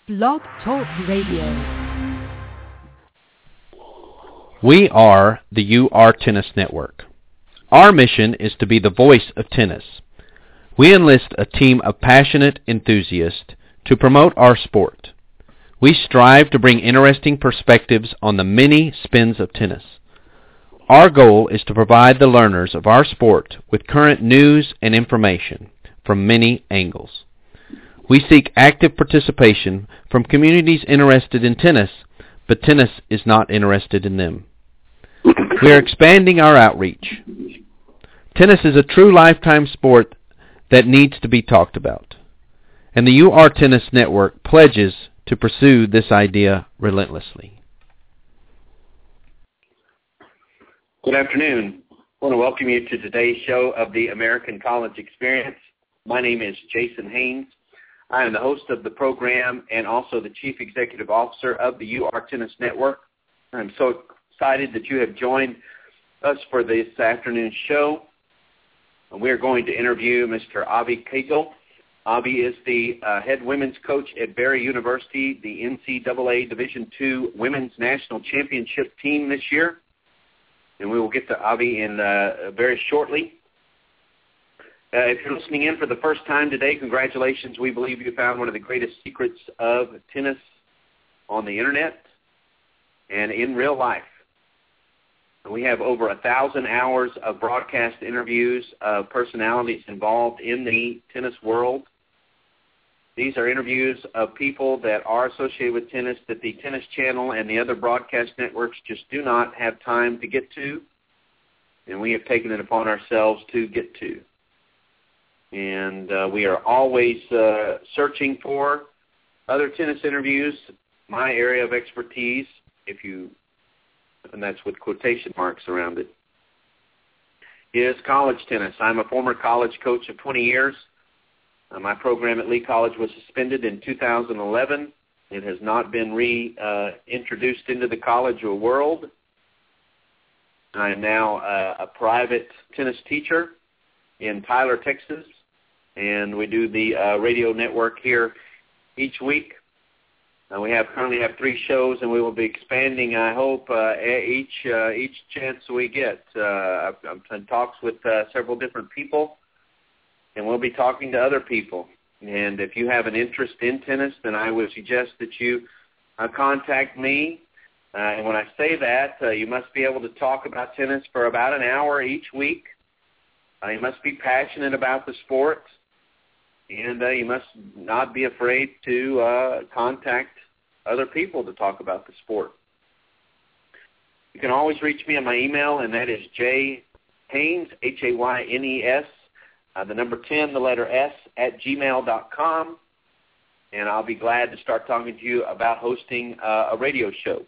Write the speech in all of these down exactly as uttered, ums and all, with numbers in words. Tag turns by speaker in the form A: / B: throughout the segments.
A: Blog Talk Radio.
B: We are the U R Tennis Network. Our mission is to be the voice of tennis. We enlist a team of passionate enthusiasts to promote our sport. We strive to bring interesting perspectives on the many spins of tennis. Our goal is to provide the learners of our sport with current news and information from many angles. We seek active participation from communities interested in tennis, but tennis is not interested in them. We are expanding our outreach. Tennis is a true lifetime sport that needs to be talked about, and the U R Tennis Network pledges to pursue this idea relentlessly.
C: Good afternoon. I want to welcome you to today's show of the American College Experience. My name is Jason Haynes. I am the host of the program and also the Chief Executive Officer of the U R Tennis Network. I'm so excited that you have joined us for this afternoon's show. We're going to interview Mister Avi Kegel. Avi is the uh, head women's coach at Barry University, the N C double A Division two Women's National Championship team this year. And we will get to Avi in uh, very shortly. Uh, if you're listening in for the first time today, congratulations. We believe you found one of the greatest secrets of tennis on the Internet and in real life. We have over a thousand hours of broadcast interviews of personalities involved in the tennis world. These are interviews of people that are associated with tennis that the Tennis Channel and the other broadcast networks just do not have time to get to, and we have taken it upon ourselves to get to. And uh, we are always uh, searching for other tennis interviews. My area of expertise, if you, and that's with quotation marks around it, is college tennis. I'm a former college coach of twenty years. Uh, my program at Lee College was suspended in two thousand eleven. It has not been reintroduced uh, into the college world. I am now uh, a private tennis teacher in Tyler, Texas, and we do the uh, radio network here each week. Uh, we have currently have three shows, and we will be expanding, I hope, uh, each uh, each chance we get. Uh, I've, I've in talks with uh, several different people, and we'll be talking to other people. And if you have an interest in tennis, then I would suggest that you uh, contact me. Uh, and when I say that, uh, you must be able to talk about tennis for about an hour each week. Uh, you must be passionate about the sport, and uh, you must not be afraid to uh, contact other people to talk about the sport. You can always reach me on my email, and that is J Haynes, H A Y N E S, uh, the number ten, the letter S, at gmail dot com, and I'll be glad to start talking to you about hosting uh, a radio show.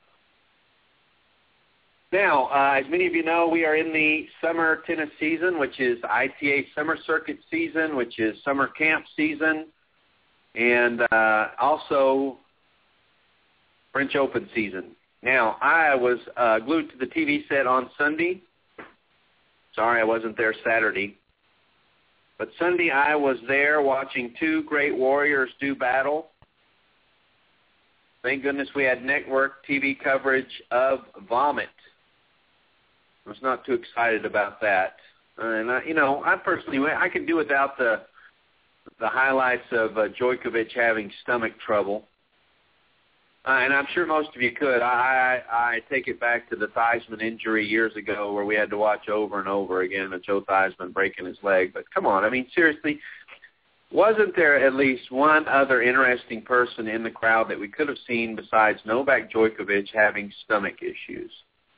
C: Now, uh, as many of you know, we are in the summer tennis season, which is I T A Summer Circuit season, which is summer camp season, and uh, also French Open season. Now, I was uh, glued to the T V set on Sunday. Sorry I wasn't there Saturday. But Sunday I was there watching two great warriors do battle. Thank goodness we had network T V coverage of Vomit. I was not too excited about that. Uh, and, I, you know, I personally, I could do without the the highlights of uh, Djokovic having stomach trouble. Uh, and I'm sure most of you could. I, I I take it back to the Theismann injury years ago where we had to watch over and over again of Joe Theismann breaking his leg. But come on, I mean, seriously, wasn't there at least one other interesting person in the crowd that we could have seen besides Novak Djokovic having stomach issues?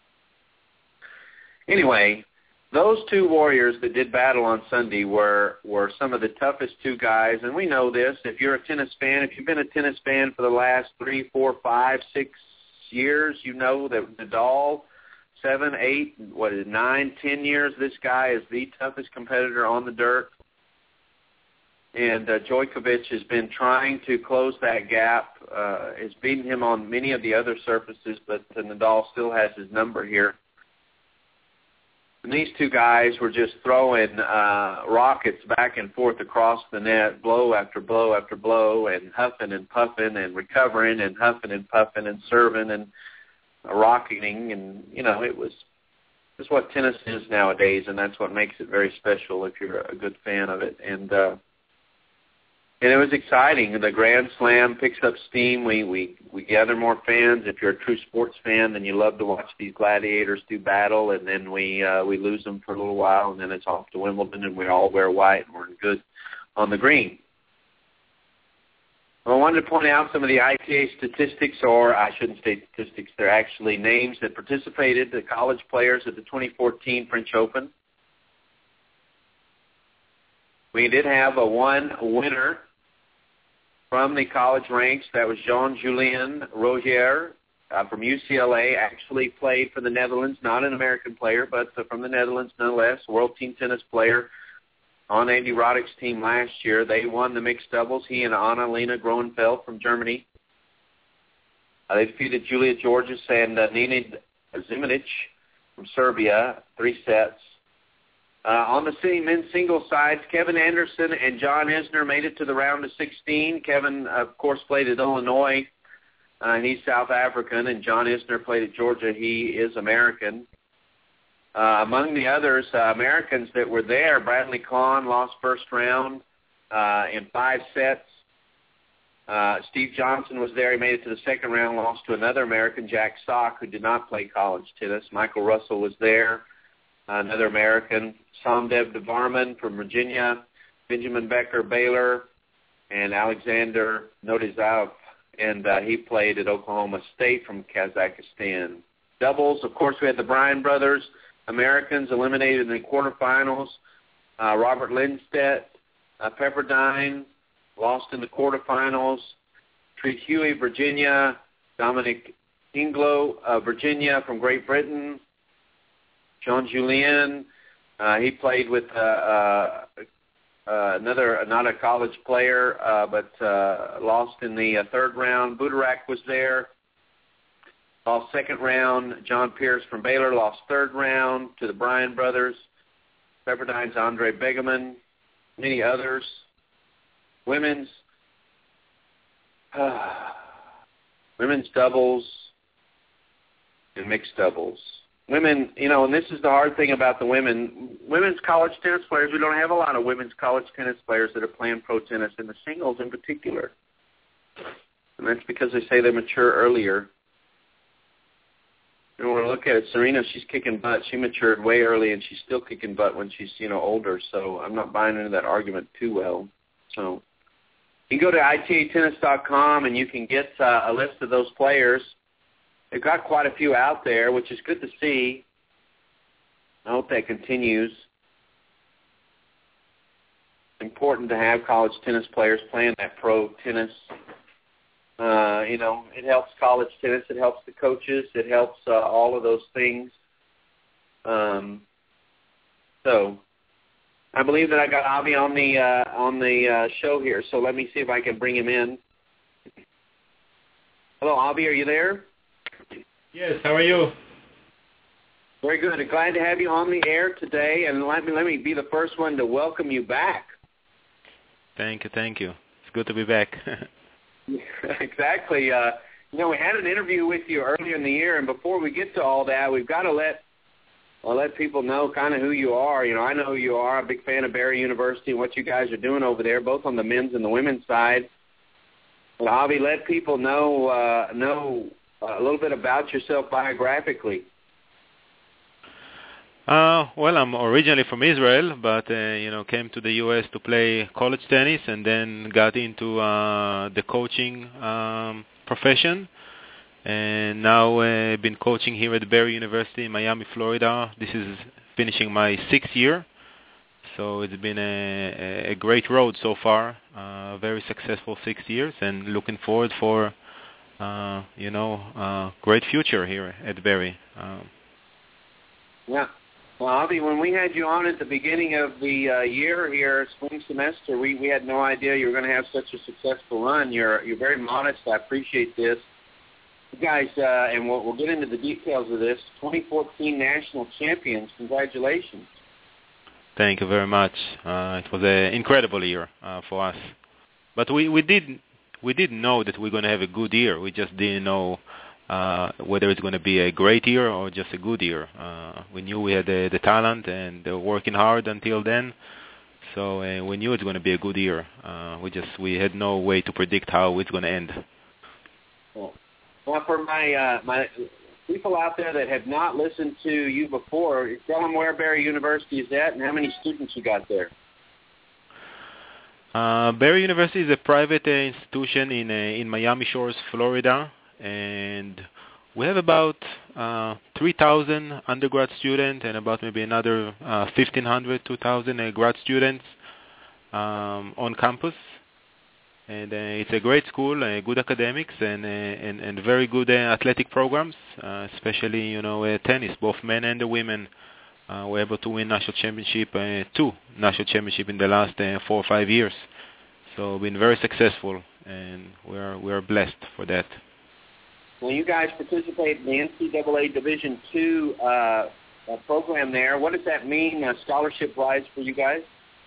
C: Anyway, those two warriors that did battle on Sunday were, were some of the toughest two guys, and we know this. If you're a tennis fan, if you've been a tennis fan for the last three, four, five, six years, you know that Nadal, seven, eight, what is it, nine, ten years, this guy is the toughest competitor on the dirt. And uh, Djokovic has been trying to close that gap. Uh, has beaten him on many of the other surfaces, but uh, Nadal still has his number here. And these two guys were just throwing uh, rockets back and forth across the net, blow after blow after blow, and huffing and puffing and recovering and huffing and puffing and serving and rocketing. And, you know, it was just what tennis is nowadays, and that's what makes it very special if you're a good fan of it. And, uh, And it was exciting. The Grand Slam picks up steam. We, we we gather more fans. If you're a true sports fan, then you love to watch these gladiators do battle, and then we uh, we lose them for a little while, and then it's off to Wimbledon, and we all wear white, and we're good on the green. Well, I wanted to point out some of the I T A statistics, or I shouldn't say statistics. They're actually names that participated, the college players at the twenty fourteen French Open. We did have a one winner from the college ranks. That was Jean-Julien Rogier uh, from U C L A, actually played for the Netherlands, not an American player, but uh, from the Netherlands nonetheless, world team tennis player on Andy Roddick's team last year. They won the mixed doubles, he and Anna-Lena Groeneveld from Germany. Uh, they defeated Julia Georges and uh, Nina Zimanic from Serbia, three sets. Uh, on the men's singles side, Kevin Anderson and John Isner made it to the round of sixteen. Kevin, of course, played at Illinois, uh, and he's South African, and John Isner played at Georgia. He is American. Uh, among the others, uh, Americans that were there, Bradley Kahn lost first round uh, in five sets. Uh, Steve Johnson was there. He made it to the second round, lost to another American, Jack Sock, who did not play college tennis. Michael Russell was there, uh, another American. Somdev Devarman from Virginia, Benjamin Becker, Baylor, and Alexander Nodizov, and uh, he played at Oklahoma State from Kazakhstan. Doubles, of course, we had the Bryan brothers, Americans eliminated in the quarterfinals. Uh, Robert Lindstedt, uh, Pepperdine, lost in the quarterfinals. Treat Huey, Virginia, Dominic Inglo, uh, Virginia from Great Britain. Jean-Julien, uh, he played with uh, uh, uh, another, not a college player, uh, but uh, lost in the uh, third round. Budarak was there. Lost second round. John Pierce from Baylor lost third round to the Bryan brothers. Pepperdine's Andre Begeman, many others. Women's uh, women's doubles and mixed doubles. Women, you know, and this is the hard thing about the women. Women's college tennis players, we don't have a lot of women's college tennis players that are playing pro tennis, in the singles in particular. And that's because they say they mature earlier. You know, when I look at it, Serena, she's kicking butt. She matured way early, and she's still kicking butt when she's, you know, older. So I'm not buying into that argument too well. So you can go to I T A tennis dot com, and you can get uh, a list of those players. They've got quite a few out there, which is good to see. I hope that continues. It's important to have college tennis players playing that pro tennis. Uh, you know, it helps college tennis. It helps the coaches. It helps uh, all of those things. Um, so I believe that I got Avi on the uh, on the uh, show here. So let me see if I can bring him in. Hello, Avi. Are you there?
D: Yes. How are you?
C: Very good. Glad to have you on the air today, and let me let me be the first one to welcome you back.
D: Thank you. Thank you. It's good to be back.
C: Exactly. Uh, you know, we had an interview with you earlier in the year, and before we get to all that, we've got to let well, let people know kind of who you are. You know, I know who you are. I'm a big fan of Barry University and what you guys are doing over there, both on the men's and the women's side. Well, Avi, let people know uh, know a little bit about yourself biographically.
D: Uh, well, I'm originally from Israel, but, uh, you know, came to the U S to play college tennis and then got into uh, the coaching um, profession. And now I've uh, been coaching here at Barry University in Miami, Florida. This is finishing my sixth year. So it's been a, a great road so far, uh, very successful six years, and looking forward for, uh, you know, uh, great future here at Barry. Um,
C: yeah. Well, Avi, when we had you on at the beginning of the uh, year here, spring semester, we, we had no idea you were going to have such a successful run. You're you're very modest. I appreciate this. You guys, uh, and we'll, we'll get into the details of this, twenty fourteen national champions. Congratulations.
D: Thank you very much. Uh, it was an incredible year uh, for us. But we, we did we did know that we're going to have a good year. We just didn't know uh, whether it's going to be a great year or just a good year. Uh, we knew we had the, the talent and they were working hard until then. So uh, we knew it's going to be a good year. Uh, we just we had no way to predict how it's going to end.
C: Well, well for my uh, my people out there that have not listened to you before, tell them where Barry University is at and how many students you got there.
D: Uh, Barry University is a private uh, institution in uh, in Miami Shores, Florida, and we have about uh, three thousand undergrad students and about maybe another uh, fifteen hundred, two thousand uh, grad students um, on campus. And uh, it's a great school, uh, good academics, and uh, and, and very good uh, athletic programs, uh, especially you know uh, tennis. Both men and the women uh, were able to win national championship, uh, two national championship in the last uh, four or five years. So been very successful, and we're we're blessed for that.
C: Well, you guys participate in the N C double A Division two uh, uh, program there. What does that mean, uh, scholarship-wise, for you guys?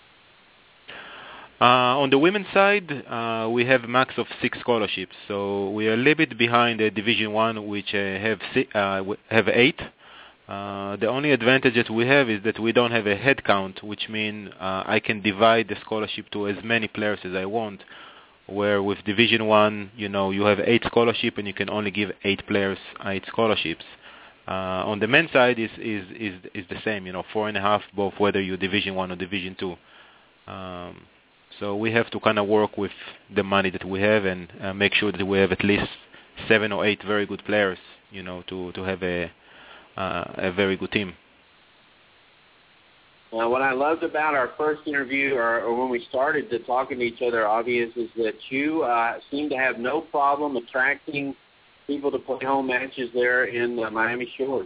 D: Uh, on the women's side, uh, we have a max of six scholarships. So we are a little bit behind the Division One, which uh, have si- uh, have eight. Uh, the only advantage that we have is that we don't have a head count, which means uh, I can divide the scholarship to as many players as I want. Where with Division One, you know, you have eight scholarships and you can only give eight players eight scholarships. Uh, on the men's side, is is is is the same, you know, four and a half, both whether you're Division One or Division Two. Um, So we have to kind of work with the money that we have and uh, make sure that we have at least seven or eight very good players, you know, to, to have a uh, a very good team.
C: Well, what I loved about our first interview, or, or when we started to talking to each other, obvious, is that you uh, seem to have no problem attracting people to play home matches there in uh, Miami Shores.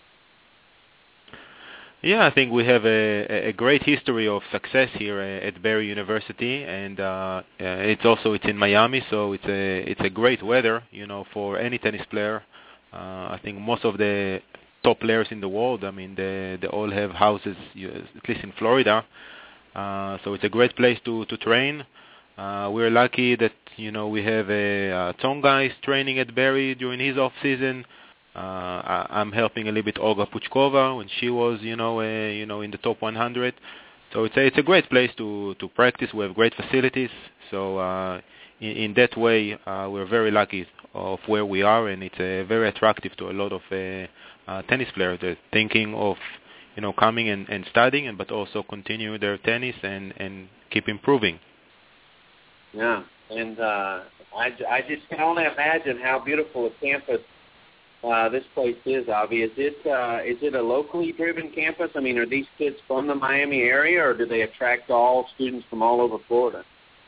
D: Yeah, I think we have a, a great history of success here at Barry University, and uh, it's also it's in Miami, so it's a it's a great weather, you know, for any tennis player. Uh, I think most of the top players in the world, I mean, they they all have houses, at least in Florida. Uh, so it's a great place to to train. Uh, we're lucky that you know we have a, a Tong guys training at Barry during his off season. Uh, I, I'm helping a little bit Olga Puchkova when she was, you know, uh, you know, in the top one hundred. So it's a, it's a great place to, to practice. We have great facilities. So uh, in, in that way, uh, we're very lucky of where we are, and it's uh, very attractive to a lot of uh, uh, tennis players that are thinking of, you know, coming and, and studying, and but also continue their tennis and, and keep improving.
C: Yeah, and uh, I, I just can only imagine how beautiful a campus Uh, this place is, Avi. Is it uh, is it a locally driven campus? I mean, are these kids from the Miami area, or do they attract all students from all over Florida?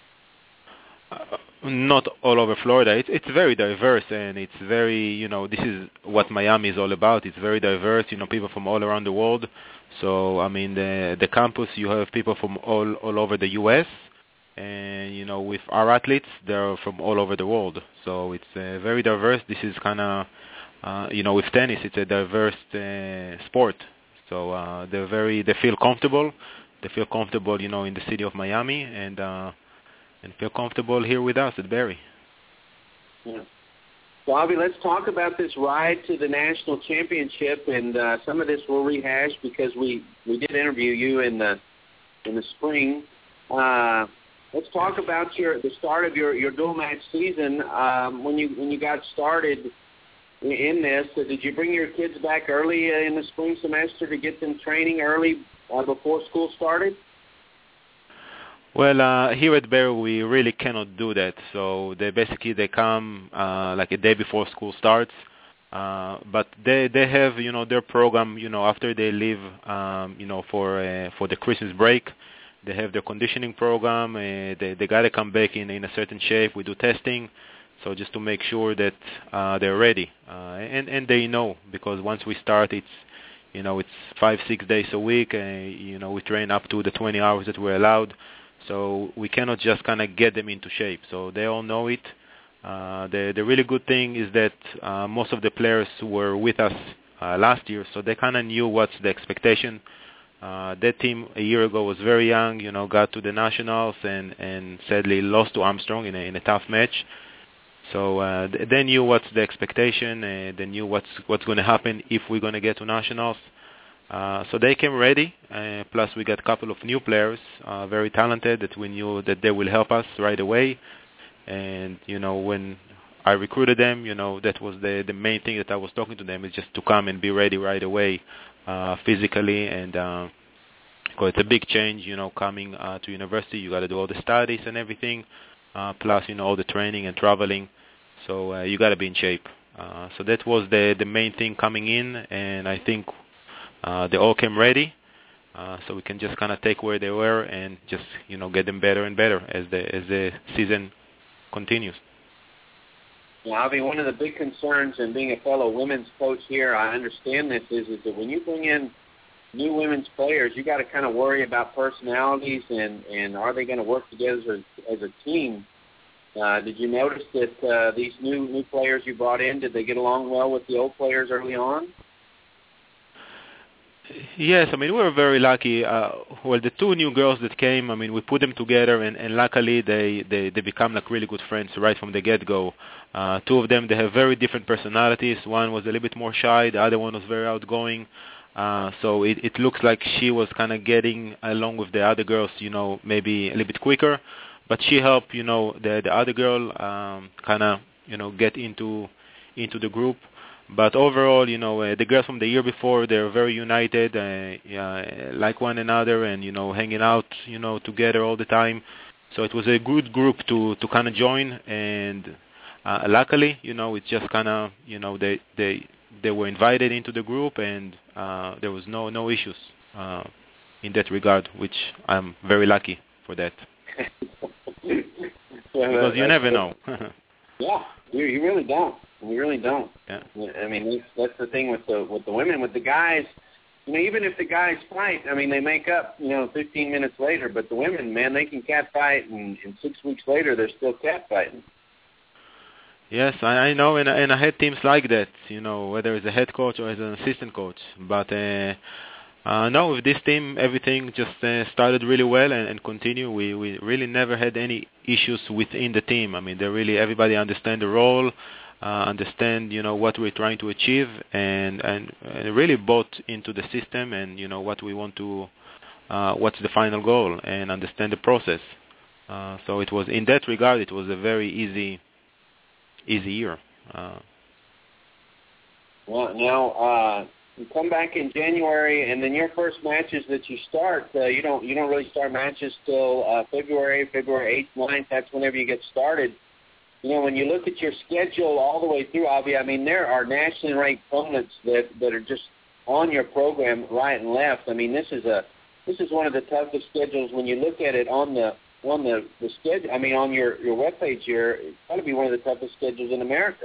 D: Uh, not all over Florida. It's it's very diverse, and it's very, you know, this is what Miami is all about. It's very diverse, you know, people from all around the world. So, I mean, the the campus, you have people from all all over the U S, and, you know, with our athletes, they're from all over the world. So it's uh, very diverse. This is kind of Uh, you know, with tennis, it's a diverse uh, sport. So uh, they're very, they feel comfortable. They feel comfortable, you know, in the city of Miami, and uh, and feel comfortable here with us at Barry.
C: Yeah. So, Avi, let's talk about this ride to the national championship, and uh, some of this we'll rehash because we, we did interview you in the in the spring. Uh, let's talk about your the start of your, your dual match season. Um, when you when you got started in this, uh, did you bring your kids back early uh, in the spring semester to get them training early uh, before school started?
D: Well, uh, here at Barry, we really cannot do that. So they basically they come uh, like a day before school starts, uh, but they they have you know their program you know after they leave um, you know for uh, for the Christmas break. They have their conditioning program. Uh, they they gotta come back in in a certain shape. We do testing. So just to make sure that uh, they're ready, uh, and and they know, because once we start, it's you know it's five six days a week, and you know we train up to the twenty hours that we're allowed. So we cannot just kind of get them into shape. So they all know it. Uh, the the really good thing is that uh, most of the players were with us uh, last year, so they kind of knew what's the expectation. Uh, that team a year ago was very young, you know, got to the nationals and, and sadly lost to Armstrong in a, in a tough match. So uh, they knew what's the expectation, and they knew what's what's going to happen if we're going to get to nationals. Uh, so they came ready. Uh, plus, we got a couple of new players, uh, very talented, that we knew that they will help us right away. And you know, when I recruited them, you know, that was the the main thing that I was talking to them, is just to come and be ready right away, uh, physically, and uh, because it's a big change, you know, coming uh, to university. You got to do all the studies and everything. Uh, plus, you know, all the training and traveling, so uh, you got to be in shape. Uh, so that was the the main thing coming in, and I think uh, they all came ready. Uh, so we can just kind of take where they were and just, you know, get them better and better as the as the season continues.
C: Yeah, Avi, one of the big concerns, and being a fellow women's coach here, I understand this, is, is that when you bring in new women's players, you got to kind of worry about personalities and, and are they going to work together as, as a team. Uh, did you notice that uh, these new new players you brought in, did they get along well with the old players early on?
D: Yes, I mean, we were very lucky. Uh, well, the two new girls that came, I mean, we put them together, and, and luckily they, they, they become like really good friends right from the get-go. Uh, two of them, they have very different personalities. One was a little bit more shy. The other one was very outgoing. Uh, so it, it looks like she was kind of getting along with the other girls, you know, maybe a little bit quicker. But she helped, you know, the, the other girl um, kind of, you know, get into into the group. But overall, you know, uh, the girls from the year before, they're very united, uh, uh, like one another, and, you know, hanging out, you know, together all the time. So it was a good group to, to kind of join, and uh, luckily, you know, it's just kind of, you know, they they they were invited into the group, and uh, there was no no issues uh, in that regard, which I'm very lucky for that. Because you never know.
C: Yeah, you, you really don't. We really don't.
D: Yeah.
C: I mean, that's, that's the thing with the with the women. With the guys, you know, even if the guys fight, I mean, they make up, you know, fifteen minutes later. But the women, man, they can cat fight, and, and six weeks later, they're still cat fighting.
D: Yes, I, I know, and, and I had teams like that, you know, whether as a head coach or as an assistant coach. But uh, uh, no, with this team, everything just uh, started really well and, and continue. We we really never had any issues within the team. I mean, they really everybody understand the role. Uh, understand, you know, what we're trying to achieve, and, and and really bought into the system, and, you know, what we want to, uh, what's the final goal, and understand the process. Uh, so it was, in that regard, it was a very easy, easy year. Uh,
C: well, now uh, you come back in January, and then your first matches that you start, uh, you don't you don't really start matches till uh, February, February eighth, ninth. That's whenever you get started. You know, when you look at your schedule all the way through, Avi, I mean, there are nationally ranked opponents that, that are just on your program right and left. I mean, this is a this is one of the toughest schedules when you look at it on the on the, the schedule. I mean, on your your webpage here, it's got to be one of the toughest schedules in America.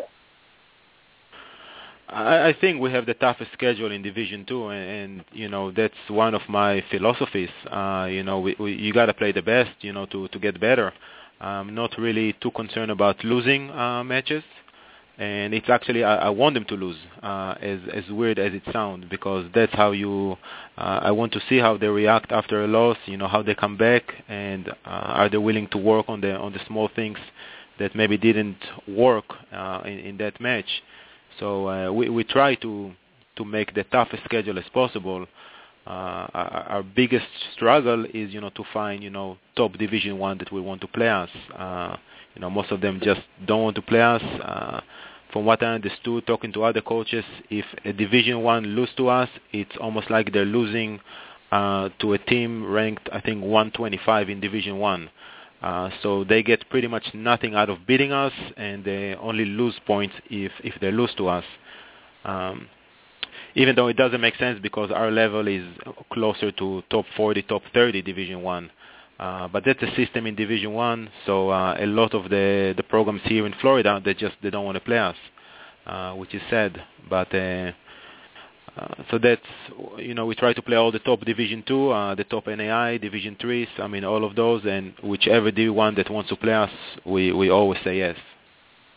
D: I, I think we have the toughest schedule in Division Two, and, and you know, that's one of my philosophies. Uh, you know, we, we, you got to play the best, you know, to to get better. I'm not really too concerned about losing uh, matches, and it's actually I, I want them to lose, uh, as as weird as it sounds, because that's how you. Uh, I want to see how they react after a loss. You know, how they come back, and uh, are they willing to work on the on the small things that maybe didn't work uh, in, in that match. So uh, we we try to to make the toughest schedule as possible. Uh, our, our biggest struggle is, you know, to find, you know, top Division One that we want to play us. Uh, you know, most of them just don't want to play us. Uh, from what I understood, talking to other coaches, if a Division One lose to us, it's almost like they're losing uh, to a team ranked, I think, one twenty-five in Division One. Uh, so they get pretty much nothing out of beating us, and they only lose points if if they lose to us. Um, even though it doesn't make sense because our level is closer to top forty, top thirty Division One. Uh, but that's a system in Division One, so uh, a lot of the, the programs here in Florida, they just they don't want to play us, uh, which is sad. But uh, uh, so that's, you know, we try to play all the top Division Two, uh, the top N A I, Division Threes, I mean all of those, and whichever D one that wants to play us, we, we always say yes.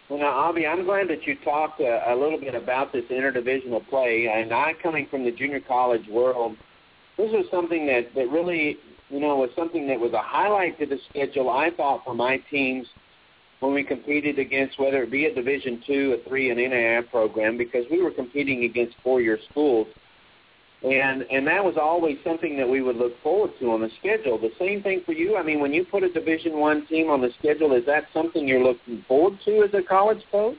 C: Well, now, Avi, I'm glad that you talked uh, a little bit about this interdivisional play. And I, coming from the junior college world, this was something that, that really, you know, was something that was a highlight to the schedule, I thought, for my teams when we competed against, whether it be a Division two, a three, an N A I A program, because we were competing against four-year schools. And and that was always something that we would look forward to on the schedule. The same thing for you? I mean, when you put a Division One team on the schedule, is that something you're looking forward to as a college coach?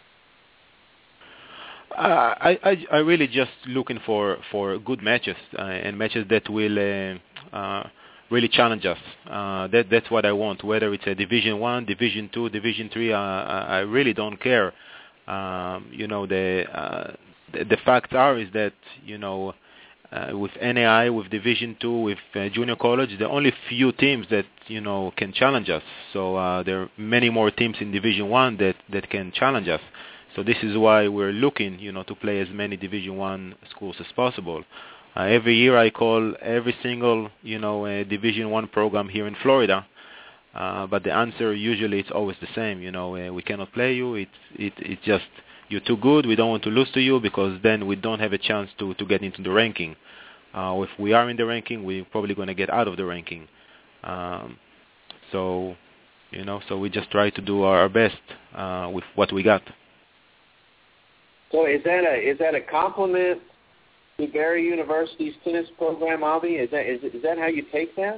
D: Uh, I, I I really just looking for, for good matches uh, and matches that will uh, uh, really challenge us. Uh, that that's what I want. Whether it's a Division One, Division Two, Division Three, uh, I really don't care. Um, you know, the, uh, the the facts are is that you know. Uh, with N A I, with Division Two, with uh, junior college, there are only few teams that you know can challenge us. So uh, there are many more teams in Division One that, that can challenge us. So this is why we're looking, you know, to play as many Division One schools as possible. Uh, every year I call every single, you know, uh, Division One program here in Florida, uh, but the answer usually it's always the same. You know, uh, we cannot play you. It's it it's just. You're too good. We don't want to lose to you because then we don't have a chance to, to get into the ranking. Uh, if we are in the ranking, we're probably going to get out of the ranking. Um, so, you know, so we just try to do our best uh, with what we got.
C: So is that a is that a compliment to Barry University's tennis program, Avi? Is that is, is that how you take that?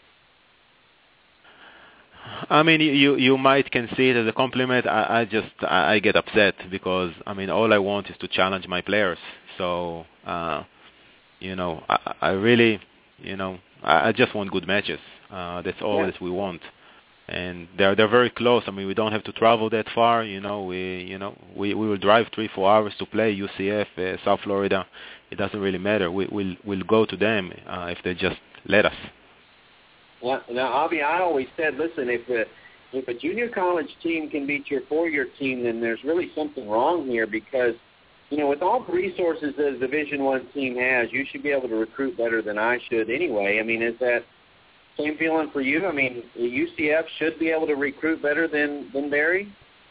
D: I mean, you you might can see it as a compliment. I, I just I, I get upset because I mean all I want is to challenge my players. So uh, you know I, I really you know I, I just want good matches. Uh, that's all
C: yeah.
D: that we want, and they're they're very close. I mean we don't have to travel that far. You know we you know we, we will drive three four hours to play U C F, uh, South Florida. It doesn't really matter. We we'll we'll go to them uh, if they just let us.
C: Well, now, Avi, I always said, listen, if a, if a junior college team can beat your four-year team, then there's really something wrong here because, you know, with all the resources that a Division One team has, you should be able to recruit better than I should anyway. I mean, is that same feeling for you? I mean, U C F should be able to recruit better than, than Barry?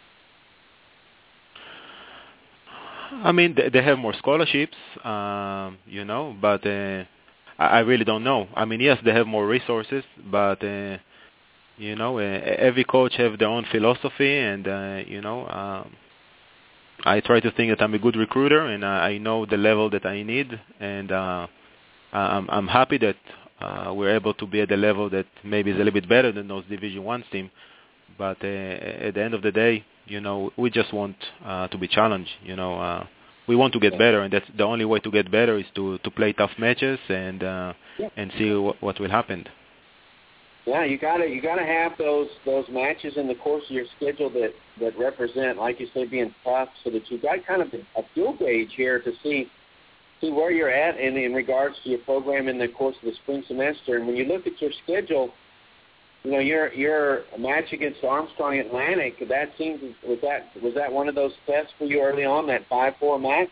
D: I mean, they, they have more scholarships, um, you know, but... Uh, I really don't know. I mean, yes, they have more resources, but uh, you know, uh, every coach have their own philosophy, and uh, you know, um, I try to think that I'm a good recruiter, and uh, I know the level that I need, and uh, I'm, I'm happy that uh, we're able to be at the level that maybe is a little bit better than those Division One teams. But uh, at the end of the day, you know, we just want uh, to be challenged. You know. Uh, We want to get better, and that's the only way to get better is to, to play tough matches and uh,
C: yeah.
D: and see what, what will happen.
C: Yeah, you gotta you gotta have those those matches in the course of your schedule that, that represent, like you say, being tough, so that you got kind of a fuel gauge here to see see where you're at in in regards to your program in the course of the spring semester. And when you look at your schedule, you know, your your match against Armstrong Atlantic, that seems was that was that one of those tests for you early on, that five four match?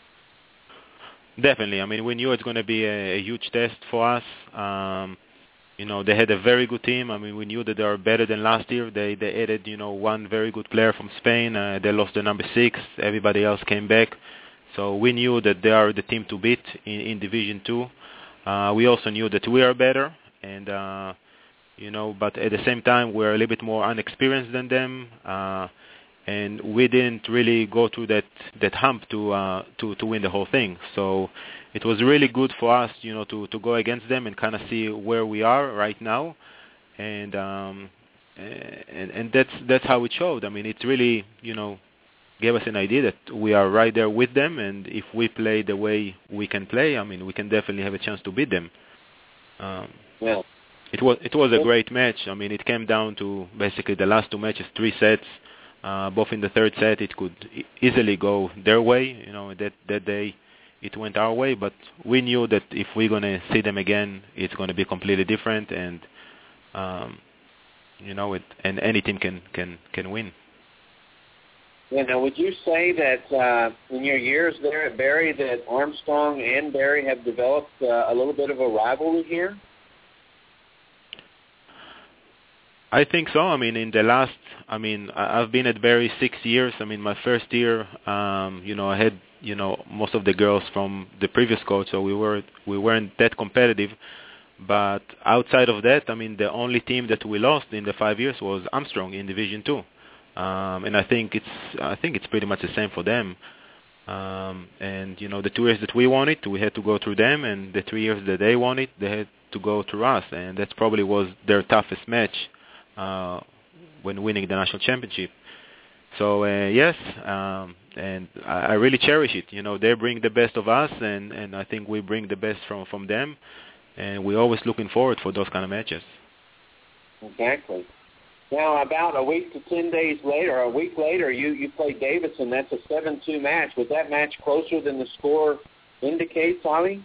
D: Definitely. I mean, we knew it's going to be a, a huge test for us. Um, you know, they had a very good team. I mean, we knew that they were better than last year. They they added, you know, one very good player from Spain. Uh, they lost the number six. Everybody else came back. So we knew that they are the team to beat in, in Division Two. Uh, we also knew that we are better, and uh, you know, but at the same time, we're a little bit more unexperienced than them, uh, and we didn't really go through that, that hump to, uh, to to win the whole thing. So it was really good for us, you know, to, to go against them and kind of see where we are right now, and um, and and that's that's how it showed. I mean, it really, you know, gave us an idea that we are right there with them, and if we play the way we can play, I mean, we can definitely have a chance to beat them. Um,
C: yeah.
D: It was it was a great match. I mean, it came down to basically the last two matches, three sets. Uh, both in the third set, it could e- easily go their way. You know, that that day, it went our way. But we knew that if we're gonna see them again, it's gonna be completely different. And um, you know, it and any team can can can win.
C: Yeah. Now, would you say that uh, in your years there at Barry, that Armstrong and Barry have developed uh, a little bit of a rivalry here?
D: I think so. I mean, in the last, I mean, I've been at Barry six years. I mean, my first year, um, you know, I had, you know, most of the girls from the previous coach, so we were we weren't that competitive. But outside of that, I mean, the only team that we lost in the five years was Armstrong in Division Two, um, and I think it's I think it's pretty much the same for them. Um, and you know, the two years that we won it, we had to go through them, and the three years that they won it, they had to go through us, and that probably was their toughest match uh, when winning the national championship. So uh, yes, um, and I, I really cherish it. You know, they bring the best of us, and, and I think we bring the best from from them, and we're always looking forward for those kind of matches.
C: Exactly. Now, about a week to ten days later, a week later, you, you played Davidson. That's a seven two match. Was that match closer than the score indicates, Avi?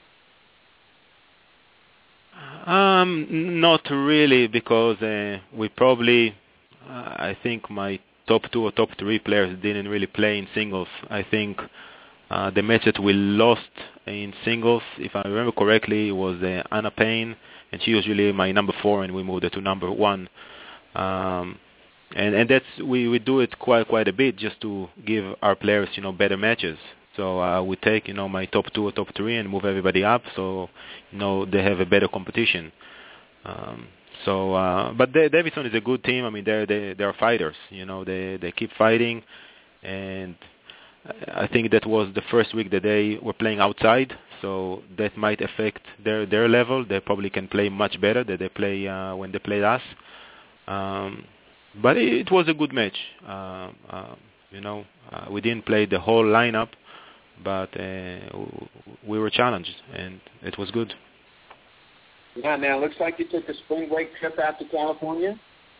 D: Um, not really, because uh, we probably, uh, I think my top two or top three players didn't really play in singles. I think uh, the match that we lost in singles, if I remember correctly, was uh, Anna Payne, and she was really my number four, and we moved her to number one. Um, and, and that's we, we do it quite quite a bit just to give our players, you know, better matches. So uh, we take, you know, my top two or top three and move everybody up, so you know they have a better competition. Um, so, uh, but the, Davidson is a good team. I mean, they're they they're fighters. You know, they they keep fighting, and I think that was the first week that they were playing outside, so that might affect their their level. They probably can play much better than they play uh, when they played us. Um, but it, it was a good match. Uh, uh, you know, uh, we didn't play the whole lineup, but uh, we were challenged, and it was good.
C: Yeah, now it looks like you took a spring break trip out to California.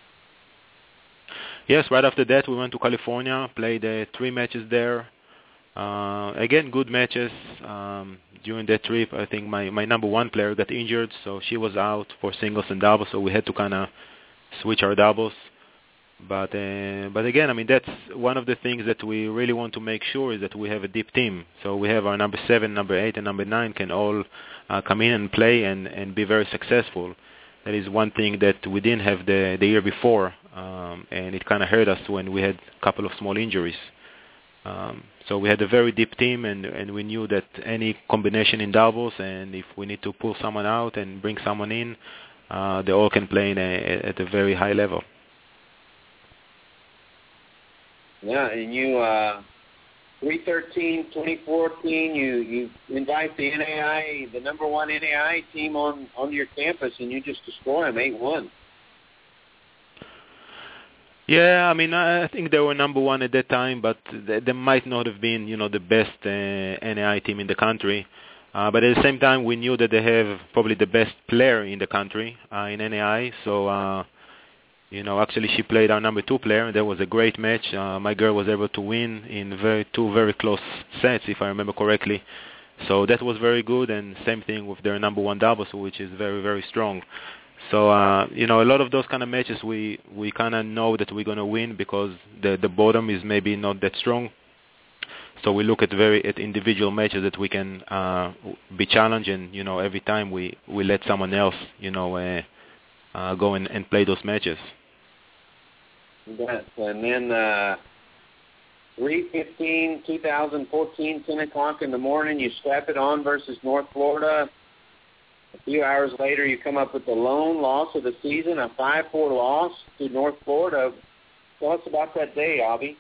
D: Yes, right after that we went to California, played uh, three matches there. Uh, again, good matches. Um, during that trip, I think my, my number one player got injured, so she was out for singles and doubles, so we had to kind of switch our doubles. But uh, but again, I mean, that's one of the things that we really want to make sure is that we have a deep team. So we have our number seven, number eight, and number nine can all uh, come in and play and, and be very successful. That is one thing that we didn't have the, the year before, um, and it kind of hurt us when we had a couple of small injuries. Um, so we had a very deep team, and, and we knew that any combination in doubles, and if we need to pull someone out and bring someone in, uh, they all can play in a, at a very high level.
C: Yeah, and you, uh, three thirteen, twenty fourteen, you, you invite the N A I, the number one N A I team on onto your campus, and you just destroy them eight one.
D: Yeah, I mean, I think they were number one at that time, but they, they might not have been, you know, the best uh, N A I team in the country. Uh, but at the same time, we knew that they have probably the best player in the country uh, in N A I, so... Uh, You know, actually she played our number two player, and that was a great match. Uh, my girl was able to win in very two very close sets, if I remember correctly. So that was very good, and same thing with their number one doubles, which is very, very strong. So, uh, you know, a lot of those kind of matches we, we kind of know that we're going to win because the, the bottom is maybe not that strong. So we look at very at individual matches that we can uh, be challenged, and, you know, every time we, we let someone else, you know, uh, uh, go and, and play those matches.
C: Yes, and then uh, three fifteen, twenty fourteen, ten o'clock in the morning, you strap it on versus North Florida. A few hours later, you come up with the lone loss of the season, a five four loss to North Florida. Tell us about that day, Avi.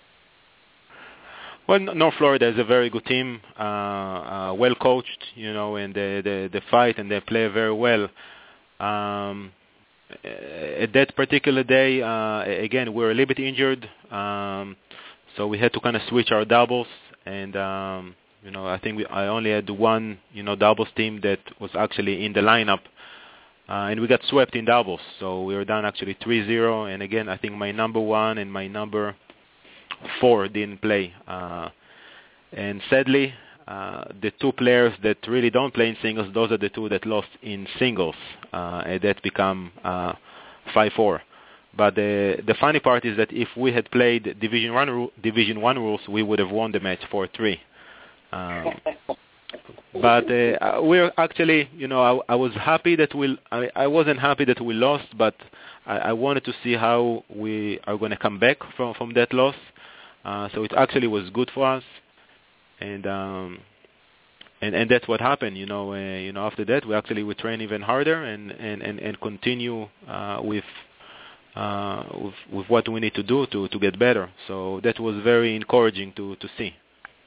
D: Well, North Florida is a very good team, uh, uh, well coached, you know, and they, they, they fight and they play very well. Um, At that particular day, uh, again, we were a little bit injured, um, so we had to kind of switch our doubles. And um, you know, I think we, I only had one, you know, doubles team that was actually in the lineup, uh, and we got swept in doubles. So we were down actually three zero. And again, I think my number one and my number four didn't play. Uh, and sadly, Uh, the two players that really don't play in singles, those are the two that lost in singles, uh, and that become uh, five four. But the the funny part is that if we had played Division One Division One rules, we would have won the match four three. Um, but uh, we're actually, you know, I, I was happy that we, I, I wasn't happy that we lost, but I, I wanted to see how we are going to come back from, from that loss. Uh, so it actually was good for us, and um, and and that's what happened. You know, uh, you know, after that we actually we train even harder and and and, and continue uh, with, uh, with with what we need to do to to get better. So that was very encouraging to to see.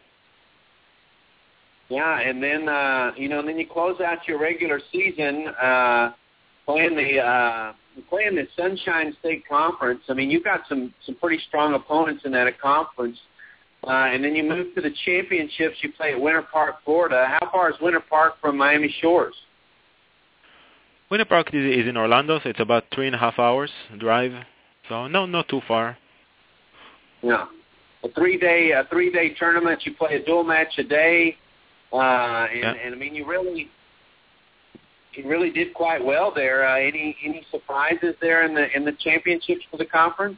C: Yeah, and then uh, you know, and then you close out your regular season uh, playing the uh, playing the Sunshine State Conference. I mean, you've got some some pretty strong opponents in that conference, uh, and then you move to the championships. You play at Winter Park, Florida. How far is Winter Park from Miami Shores?
D: Winter Park is, is in Orlando, so it's about three and a half hours drive. So no, not too far.
C: Yeah, a three day a three day tournament. You play a dual match a day. Uh, and,
D: yeah.
C: and I mean, you really, you really did quite well there. Uh, any any surprises there in the in the championships for the conference?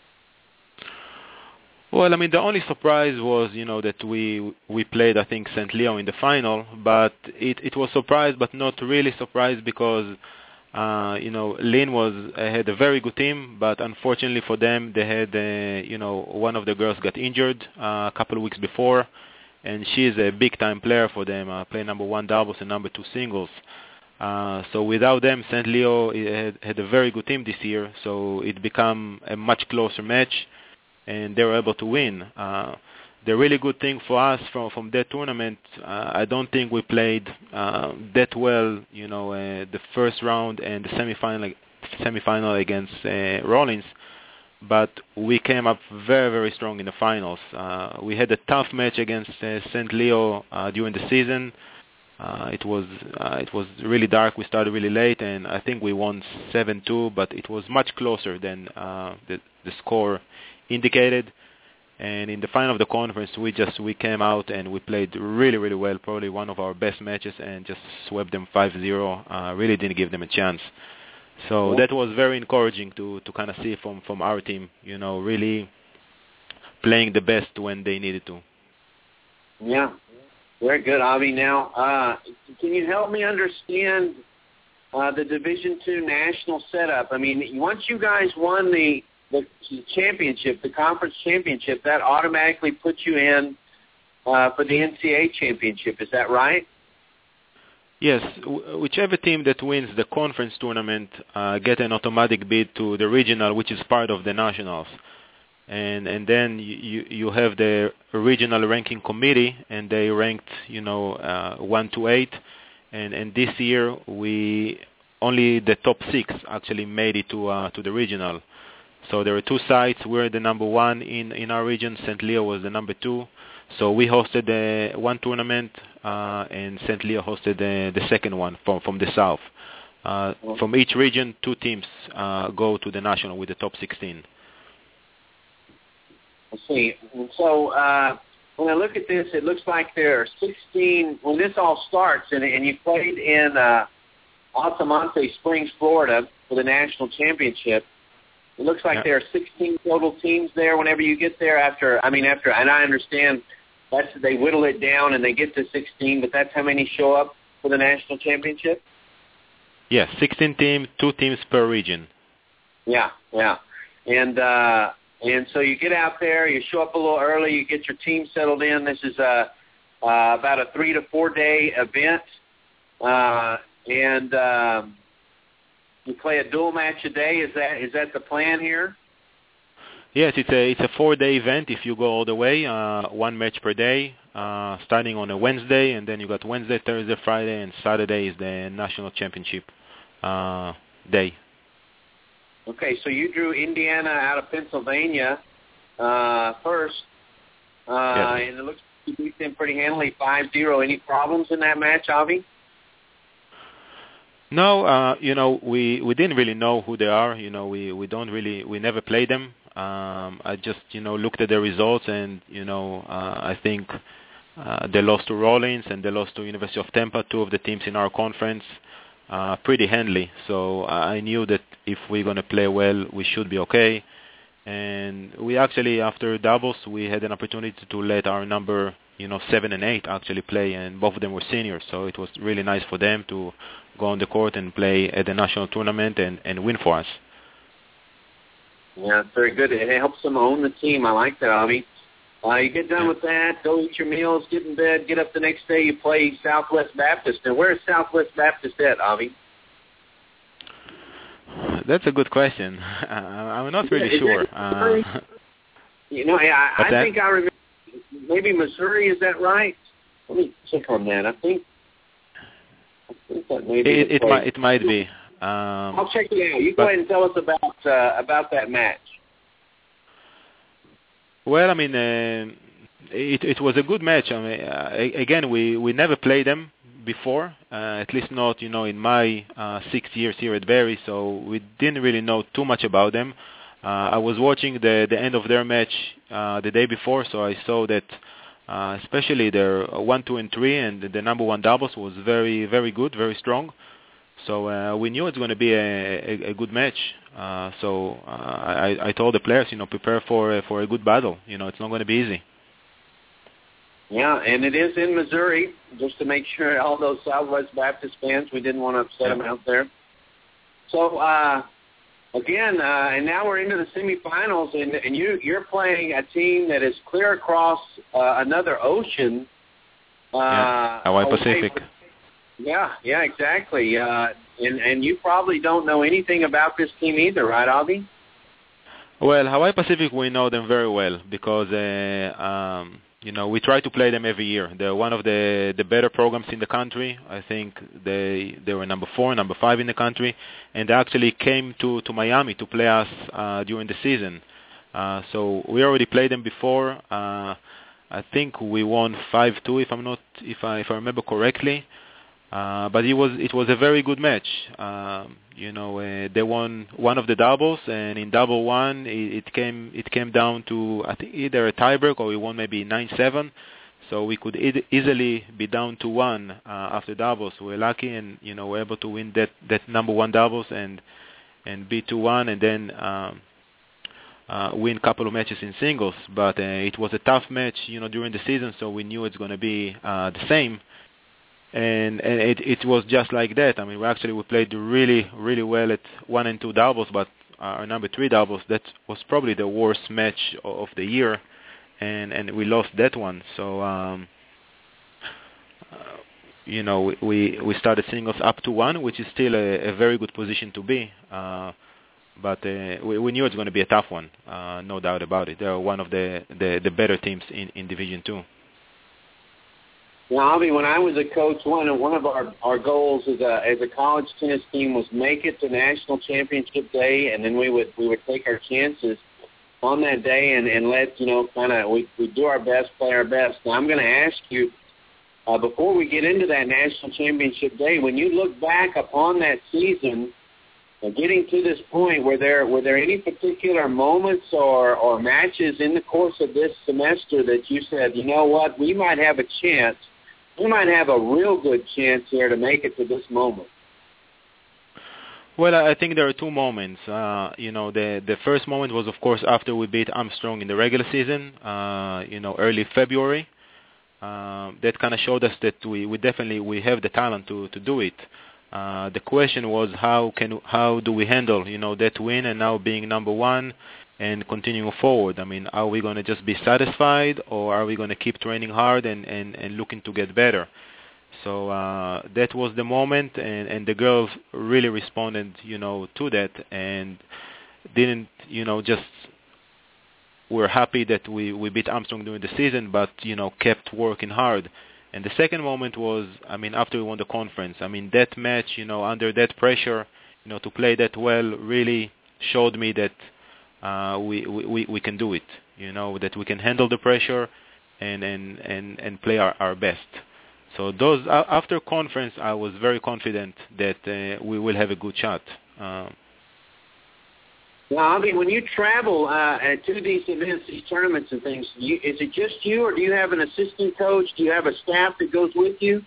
D: Well, I mean, the only surprise was, you know, that we we played, I think, Saint Leo in the final, but it it was surprise, but not really surprise because, uh, you know, Lynn was uh, had a very good team, but unfortunately for them, they had, uh, you know, one of the girls got injured uh, a couple of weeks before. And she is a big-time player for them, uh, playing number one doubles and number two singles. Uh, so without them, Saint Leo had, had a very good team this year, so it became a much closer match, and they were able to win. Uh, the really good thing for us from, from that tournament, uh, I don't think we played uh, that well, you know, uh, the first round and the semifinal, semifinal against uh, Rollins. But we came up very, very strong in the finals. Uh, we had a tough match against uh, Saint Leo uh, during the season. Uh, it was uh, it was really dark. We started really late, and I think we won seven two, but it was much closer than uh, the, the score indicated. And in the final of the conference, we just we came out and we played really, really well, probably one of our best matches, and just swept them five zero. Uh, really didn't give them a chance. So that was very encouraging to, to kind of see from, from our team, you know, really playing the best when they needed to.
C: Yeah, very good, Avi. Now, uh, can you help me understand uh, the Division two national setup? I mean, once you guys won the, the championship, the conference championship, that automatically puts you in uh, for the N C A A championship. Is that right?
D: Yes, whichever team that wins the conference tournament uh, get an automatic bid to the regional, which is part of the nationals, and and then you you have the regional ranking committee, and they ranked you know uh, one to eight, and and this year we only the top six actually made it to uh, to the regional. So there are two sites. We're the number one in in our region. Saint Leo was the number two. So we hosted the one tournament, uh, and Saint Leo hosted the, the second one from, from the south. Uh, from each region, two teams uh, go to the national with the top sixteen.
C: I see. And so uh, when I look at this, it looks like there are sixteen, when this all starts, and, and you played in uh, Altamonte Springs, Florida for the national championship, it looks like yeah. there are sixteen total teams there whenever you get there after, I mean, after, and I understand that's, they whittle it down and they get to sixteen, but that's how many show up for the national championship?
D: Yes, sixteen teams, two teams per region.
C: Yeah, yeah. And uh, and so you get out there, you show up a little early, you get your team settled in. This is a, uh, about a three to four day event. Uh, and um, you play a dual match a day. Is that is that the plan here?
D: Yes, it's a it's a four-day event if you go all the way, uh, one match per day, uh, starting on a Wednesday, and then you got Wednesday, Thursday, Friday, and Saturday is the national championship uh, day.
C: Okay, so you drew Indiana out of Pennsylvania uh, first, uh,
D: yes.
C: and it looks like you beat them pretty handily, five zero. Any problems in that match, Avi?
D: No, uh, you know, we, we didn't really know who they are. You know, we, we don't really, we never played them. Um, I just, you know, looked at the results and, you know, uh, I think uh, they lost to Rollins and they lost to University of Tampa, two of the teams in our conference, uh, pretty handily. So I knew that if we're going to play well, we should be okay. And we actually, after doubles, we had an opportunity to let our number, you know, seven and eight actually play, and both of them were seniors. So it was really nice for them to go on the court and play at the national tournament and, and win for us.
C: Yeah, it's very good. It helps them own the team. I like that, Avi. Uh, you get done with that, go eat your meals, get in bed, get up the next day, you play Southwest Baptist. Now, where is Southwest Baptist at, Avi?
D: That's a good question. Uh, I'm not really
C: is
D: sure.
C: Uh, you know, I, I think I remember maybe Missouri. Is that right? Let me check on that. I think, I think that may be
D: it,
C: the
D: it might it might be. Um,
C: I'll check it out. You go ahead and tell us about uh, about that match.
D: Well, I mean, uh, it it was a good match. I mean, uh, again, we, we never played them before, uh, at least not, you know, in my uh, six years here at Barry, so we didn't really know too much about them. Uh, I was watching the, the end of their match uh, the day before, so I saw that uh, especially their one, two, and three, and the number one doubles was very, very good, very strong. So uh, we knew it's going to be a, a, a good match. Uh, so uh, I, I told the players, you know, prepare for for a good battle. You know, it's not going to be easy.
C: Yeah, and it is in Missouri, just to make sure all those Southwest Baptist fans, we didn't want to upset them out there. So, uh, again, uh, and now we're into the semifinals, and, and you, you're playing a team that is clear across uh, another ocean. Uh,
D: yeah, Hawaii Pacific.
C: From, yeah, yeah, exactly. Uh, and, and you probably don't know anything about this team either, right, Avi?
D: Well, Hawaii Pacific, we know them very well because, uh, um, you know, we try to play them every year. They're one of the, the better programs in the country. I think they they were number four, number five in the country, and they actually came to, to Miami to play us uh, during the season. Uh, so we already played them before. Uh, I think we won five two, if I'm not if I if I remember correctly. Uh, but it was it was a very good match. Um, you know, uh, they won one of the doubles, and in double one, it, it came it came down to I think either a tiebreak or we won maybe nine seven. So we could e- easily be down to one uh, after doubles. We were lucky, and you know, we're able to win that, that number one doubles and and be two one, and then um, uh, win a couple of matches in singles. But uh, it was a tough match, you know, during the season, so we knew it's going to be uh, the same. And, and it, it was just like that. I mean, we actually we played really, really well at one and two doubles, but our number three doubles, that was probably the worst match of the year, and, and we lost that one. So, um, uh, you know, we we started singles up to one, which is still a, a very good position to be. Uh, but uh, we, we knew it was going to be a tough one, uh, no doubt about it. They're one of the, the, the better teams in, in Division Two.
C: Well, Avi, when I was a coach, one of one of our, our goals as a as a college tennis team was make it to national championship day, and then we would we would take our chances on that day and, and let you know kind of we we do our best, play our best. Now I'm going to ask you uh, before we get into that national championship day, when you look back upon that season, uh, getting to this point, were there were there any particular moments or or matches in the course of this semester that you said, you know what, we might have a chance. We might have a real good chance here to make it to this moment?
D: Well, I think there are two moments. Uh, you know, the the first moment was, of course, after we beat Armstrong in the regular season, uh, you know, early February. Uh, that kind of showed us that we, we definitely we have the talent to, to do it. Uh, the question was how can how do we handle, you know, that win and now being number one and continuing forward. I mean, are we going to just be satisfied, or are we going to keep training hard and, and, and looking to get better? So uh, that was the moment, and, and the girls really responded, you know, to that, and didn't, you know, just were happy that we, we beat Armstrong during the season, but, you know, kept working hard. And the second moment was, I mean, after we won the conference. I mean, that match, you know, under that pressure, you know, to play that well really showed me that Uh, we, we, we can do it, you know, that we can handle the pressure and, and, and, and play our, our best. So those uh, after conference, I was very confident that uh, we will have a good shot. Um,
C: Now, Avi, when you travel uh, to these events, these tournaments and things, you, is it just you, or do you have an assistant coach? Do you have a staff that goes with you?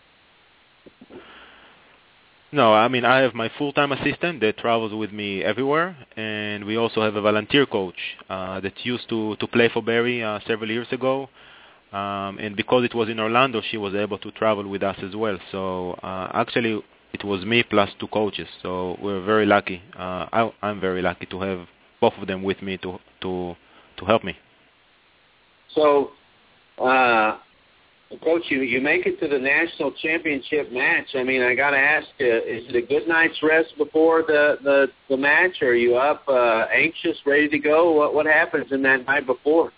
D: No, I mean, I have my full-time assistant that travels with me everywhere, and we also have a volunteer coach uh, that used to, to play for Barry uh, several years ago, um, and because it was in Orlando, she was able to travel with us as well. So uh, actually, it was me plus two coaches, so we're very lucky. Uh, I, I'm very lucky to have both of them with me to to to help me.
C: So, uh, Coach, you, you make it to the national championship match. I mean, I got to ask, uh, is it a good night's rest before the, the, the match? Or are you up, uh, anxious, ready to go? What what happens in that night before?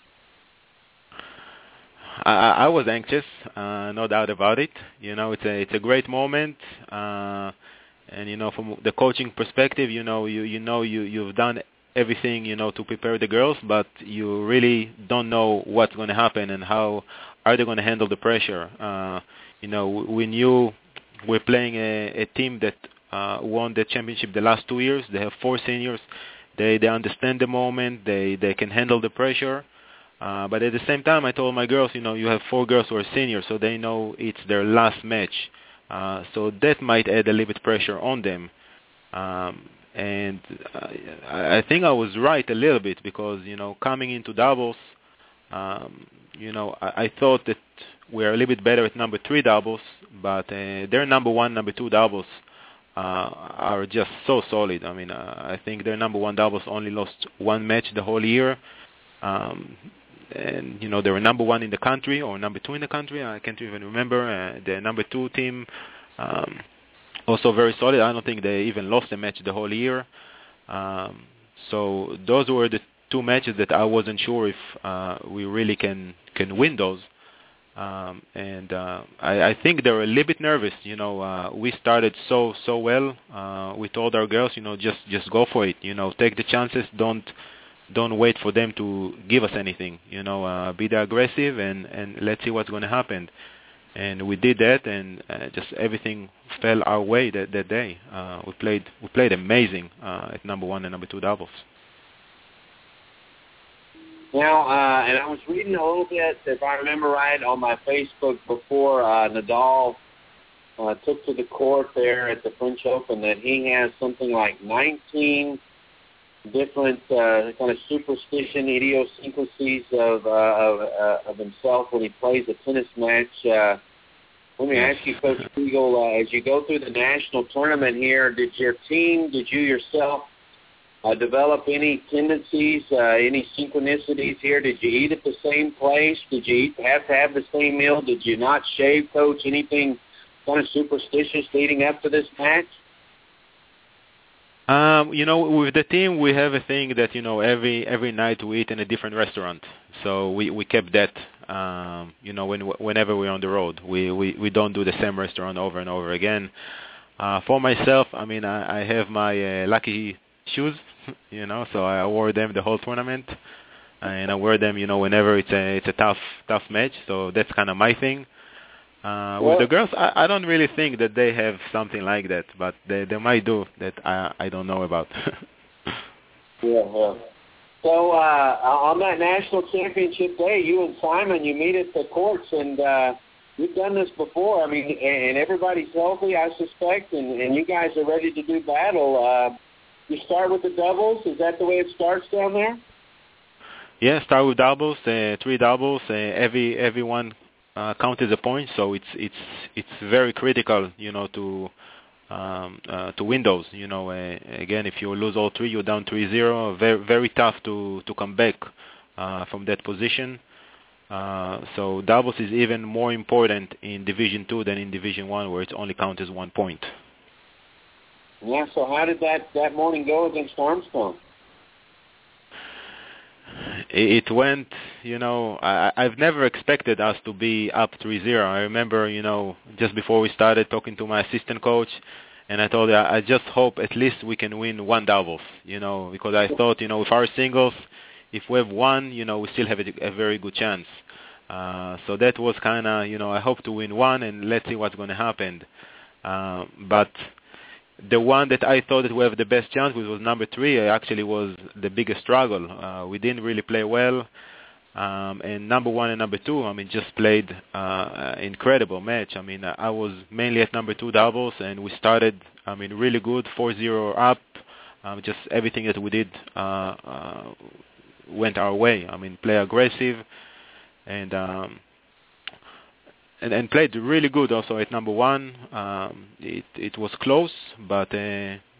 D: I, I was anxious, uh, no doubt about it. You know, it's a it's a great moment, uh, and you know, from the coaching perspective, you know, you you know you you've done everything, you know, to prepare the girls, but you really don't know what's going to happen and how are they going to handle the pressure. Uh, you know, we knew we're playing a, a team that uh, won the championship the last two years. They have four seniors. They they understand the moment. They they can handle the pressure. Uh, but at the same time, I told my girls, you know, you have four girls who are seniors, so they know it's their last match. Uh, so that might add a little bit pressure on them. Um, and uh, I think I was right a little bit because, you know, coming into doubles, um, you know, I, I thought that we're a little bit better at number three doubles, but uh, their number one, number two doubles uh, are just so solid. I mean, uh, I think their number one doubles only lost one match the whole year. Um, and, you know, they were number one in the country or number two in the country. I can't even remember. Uh, the number two team, um, also very solid. I don't think they even lost a match the whole year. Um, so those were the two matches that I wasn't sure if uh, we really can, can win those. Um, and uh, I, I think they were a little bit nervous. You know, uh, we started so, so well. Uh, we told our girls, you know, just, just go for it. You know, take the chances. Don't Don't wait for them to give us anything. You know, uh, be there aggressive and, and let's see what's going to happen. And we did that, and uh, just everything fell our way that, that day. Uh, we played we played amazing uh, at number one and number two doubles.
C: Now, uh, and I was reading a little bit, if I remember right, on my Facebook before uh, Nadal uh, took to the court there at the French Open that he has something like nineteen different uh, kind of superstition, idiosyncrasies of, uh, of, uh, of himself when he plays a tennis match. Uh, let me ask you, Coach Spiegel, uh, as you go through the national tournament here, did your team, did you yourself uh, develop any tendencies, uh, any synchronicities here? Did you eat at the same place? Did you eat, have to have the same meal? Did you not shave, Coach? Anything kind of superstitious leading up to this match?
D: Um, you know, with the team, we have a thing that, you know, every every night we eat in a different restaurant. So we, we kept that, um, you know, when whenever we're on the road. We, we, we don't do the same restaurant over and over again. Uh, for myself, I mean, I, I have my uh, lucky shoes, you know, so I wore them the whole tournament. And I wear them, you know, whenever it's a, it's a tough tough match. So that's kind of my thing. Uh, with the girls, I, I don't really think that they have something like that, but they, they might do that I, I don't know about.
C: yeah, yeah. So uh, on that national championship day, you and Simon, you meet at the courts, and uh, you've done this before. I mean, and everybody's healthy, I suspect, and, and you guys are ready to do battle. Uh, you start with the doubles. Is that the way it starts down there?
D: Yeah, start with doubles, uh, three doubles. Uh, every everyone Uh, count as a point, so it's it's it's very critical, you know, to um, uh, to win those. You know, uh, again, if you lose all three, you're down three zero. Very very tough to to come back uh, from that position. Uh, so doubles is even more important in Division Two than in Division One, where it only counts as one point.
C: Yeah. So how did that that morning go against Armstrong?
D: It went, you know, I, I've never expected us to be up three zero. I remember, you know, just before we started talking to my assistant coach, and I told her, I just hope at least we can win one doubles, you know, because I thought, you know, with our singles, if we have one, you know, we still have a, a very good chance. Uh, so that was kind of, you know, I hope to win one, and let's see what's going to happen. Uh, but the one that I thought that we have the best chance with was number three. Actually, was the biggest struggle. Uh, we didn't really play well, um, and number one and number two, I mean, just played uh, incredible match. I mean, I was mainly at number two doubles, and we started, I mean, really good, four zero up. Um, just everything that we did uh, uh, went our way. I mean, play aggressive, and. Um, And, and played really good also at number one. Um, it, it was close, but uh,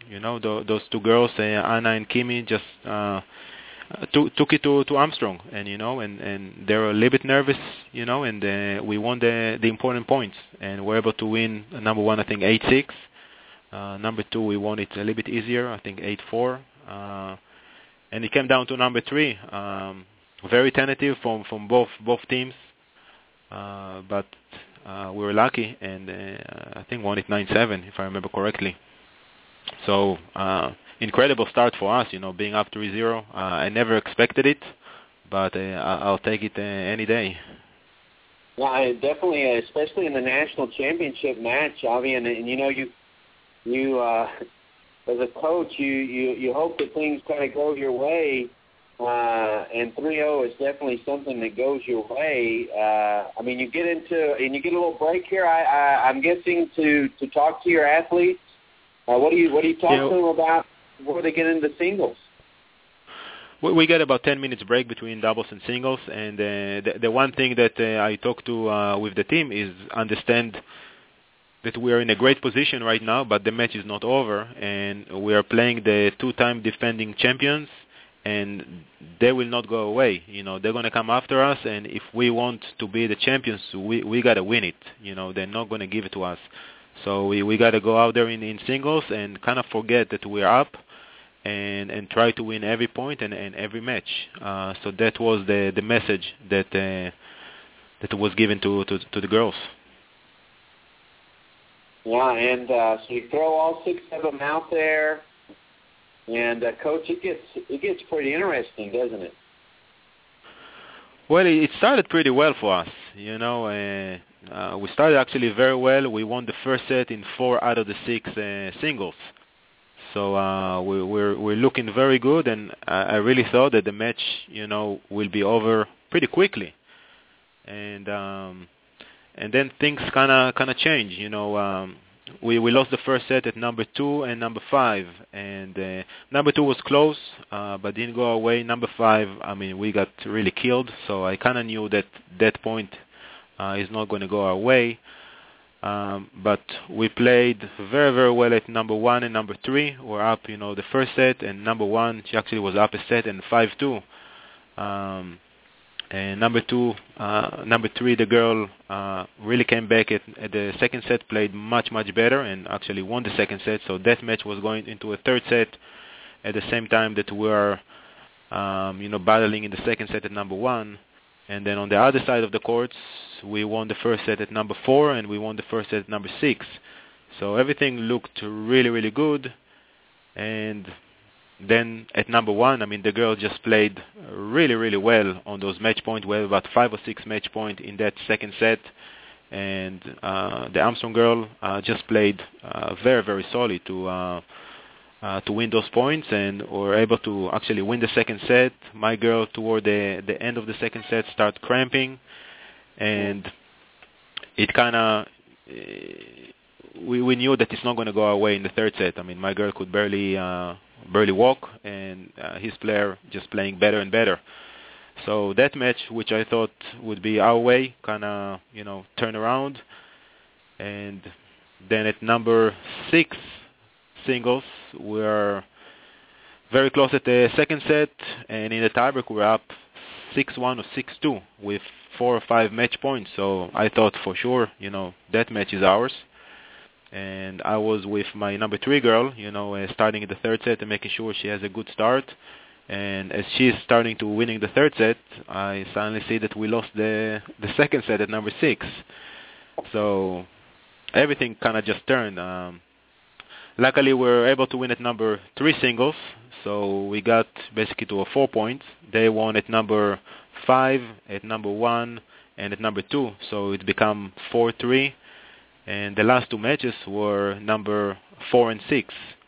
D: You know, th- those two girls, uh, Anna and Kimi, just uh, took took it to, to Armstrong, and you know, and, and they were a little bit nervous, you know, and uh, we won the the important points, and we're able to win number one, I think eight six. Uh, number two, we won it a little bit easier, I think eight four. Uh, and it came down to number three. Um, very tentative from, from both both teams, uh, but uh, we were lucky, and uh, I think won it nine seven, if I remember correctly. So uh, incredible start for us, you know, being up three zero. Uh, I never expected it, but uh, I'll take it uh, any day.
C: Yeah, I definitely, especially in the national championship match, Avi, and, and you know, you you uh, as a coach, you, you, you hope that things kind of go your way, uh, and three oh is definitely something that goes your way. Uh, I mean, you get into and you get a little break here. I, I I'm guessing to, to talk to your athletes. Uh, what do you what do you talk
D: yeah.
C: to them about before they get into singles?
D: We, we get about ten minutes break between doubles and singles, and uh, the, the one thing that uh, I talk to uh, with the team is understand that we are in a great position right now, but the match is not over, and we are playing the two-time defending champions, and they will not go away. You know, they're going to come after us, and if we want to be the champions, we we got to win it. You know, they're not going to give it to us. So we we got to go out there in, in singles and kind of forget that we're up, and and try to win every point and, and every match. Uh, so that was the the message that uh, that was given to, to to the girls.
C: Yeah, and uh, so you throw all six of them out there, and uh, coach, it gets it gets pretty interesting, doesn't it?
D: Well, it started pretty well for us. You know, uh, uh, we started actually very well. We won the first set in four out of the six uh, singles. So uh, we, we're we're looking very good, and I, I really thought that the match, you know, will be over pretty quickly. And um, and then things kind of kind of change. You know, um, we we lost the first set at number two and number five, and uh, number two was close, uh, but didn't go away. Number five, I mean, we got really killed. So I kind of knew that that point uh, is not going to go our way. Um, but we played very, very well at number one and number three. We're up, you know, the first set, and number one, she actually was up a set and five two. Um, and number two, uh, number three, the girl uh, really came back at, at the second set, played much, much better, and actually won the second set. So that match was going into a third set at the same time that we were, um, you know, battling in the second set at number one. And then on the other side of the courts, we won the first set at number four, and we won the first set at number six. So everything looked really, really good. And then at number one, I mean, the girls just played really, really well on those match points. We had about five or six match points in that second set. And uh, the Armstrong girl uh, just played uh, very, very solid to uh, Uh, to win those points, and were able to actually win the second set. My girl, toward the the end of the second set, started cramping, and it kind of uh, we we knew that it's not going to go our way in the third set. I mean, my girl could barely uh, barely walk, and uh, his player just playing better and better. So that match, which I thought would be our way, kind of you know turn around, and then at number six singles, we're very close at the second set, and in the tiebreak we're up six one or six two with four or five match points. So I thought for sure, you know, that match is ours. And I was with my number three girl, you know, uh, starting in the third set and making sure she has a good start. And as she's starting to winning the third set, I suddenly see that we lost the the second set at number six. So everything kind of just turned. Um, Luckily, we were able to win at number three singles, so we got basically to a four points. They won at number five, at number one, and at number two, so it became four three. And the last two matches were number four and six.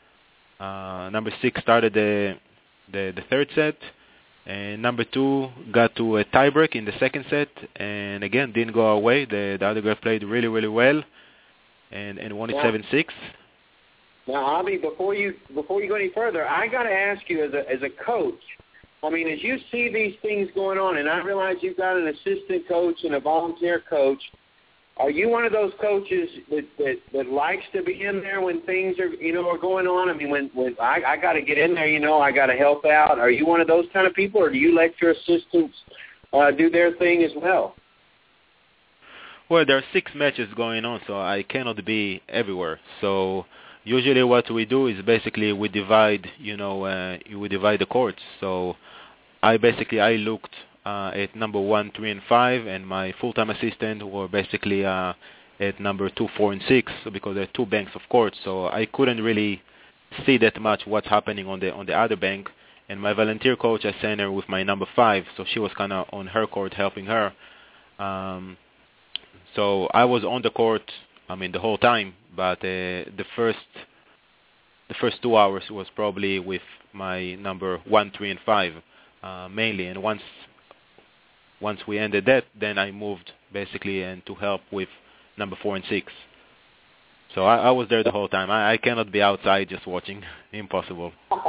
D: Uh, number six started the, the the third set, and number two got to a tiebreak in the second set, and again didn't go our way. The, the other girl played really, really well, and and won it seven six.
C: Now, Avi, before you before you go any further, I got to ask you as a as a coach. I mean, as you see these things going on, and I realize you've got an assistant coach and a volunteer coach. are you one of those coaches that, that, that likes to be in there when things are, you know, are going on? I mean, when, when I, I got to get in there, you know, I got to help out. Are you one of those kind of people, or do you let your assistants uh, do their thing as well?
D: Well, there are six matches going on, so I cannot be everywhere. So usually what we do is basically we divide, you know, uh, we divide the courts. So I basically, I looked uh, at number one, three, and five, and my full-time assistant were basically uh, at number two, four, and six, so because there are two banks of courts. So I couldn't really see that much what's happening on the on the other bank. And my volunteer coach, I sent her with my number five, so she was kind of on her court helping her. Um, so I was on the court, I mean, the whole time, but uh, the first the first two hours was probably with my number one, three, and five uh, mainly. And once once we ended that, then I moved basically and to help with number four and six. So I, I was there the whole time. I, I cannot be outside just watching. Impossible.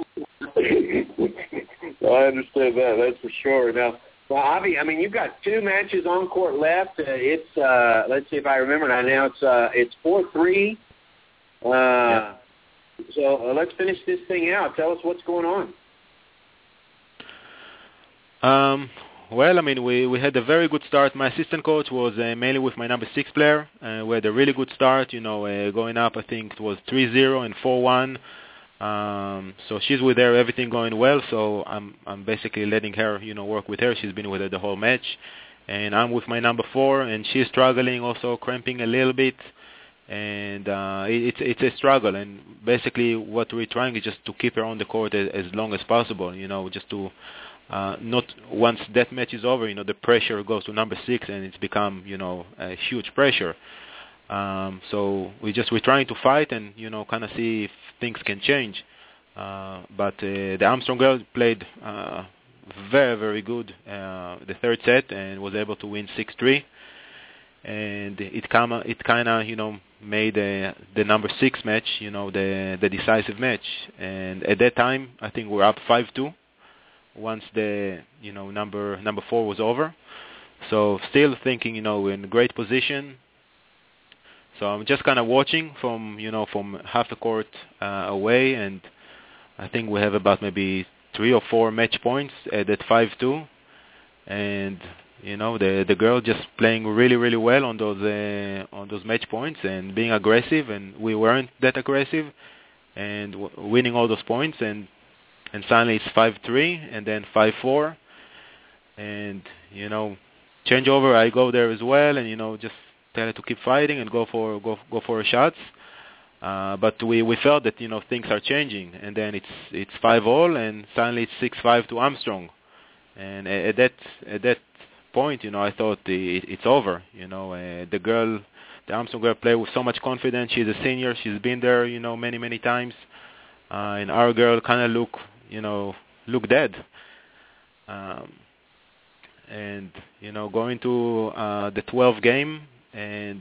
C: I understand that. That's for sure. Now, well, Avi, I mean, you've got two matches on court left. Uh, it's uh, let's see if I remember now. Now it's uh, it's four three. Uh, yeah. So uh, let's finish this thing out. Tell us what's going on.
D: Um. Well, I mean, we, we had a very good start. My assistant coach was uh, mainly with my number six player. Uh, we had a really good start, you know, uh, going up, I think it was three zero and four one. Um, so she's with her, everything going well. So I'm I'm basically letting her, you know, work with her. She's been with her the whole match. And I'm with my number four, and she's struggling, also cramping a little bit. And uh, it, it's it's a struggle. And basically what we're trying is just to keep her on the court as, as long as possible, you know, just to... Uh, not once that match is over, you know, the pressure goes to number six, and it's become, you know, a huge pressure. Um, so we just we're trying to fight and, you know, kind of see if things can change. Uh, but uh, the Armstrong girl played uh, very very good uh, the third set and was able to win six three. And it kind of it kind of you know made uh, the number six match, you know, the the decisive match. And at that time, I think we we're up five two. Once the, you know, number number four was over. So still thinking, you know, we're in a great position. So I'm just kind of watching from, you know, from half the court uh, away, and I think we have about maybe three or four match points at that five two. And, you know, the the girl just playing really, really well on those uh, on those match points and being aggressive, and we weren't that aggressive, and w- winning all those points. And And suddenly it's five three, and then five four, and, you know, change over, I go there as well, and, you know, just tell her to keep fighting and go for go go for her shots. Uh, but we, we felt that, you know, things are changing, and then it's it's five all, and suddenly it's six five to Armstrong. And at that at that point, you know, I thought it, it's over. You know, uh, the girl, the Armstrong girl, played with so much confidence. She's a senior. She's been there, you know, many many times. Uh, and our girl kind of look, you know, look dead. Um, and, you know, going to uh, the twelfth game, and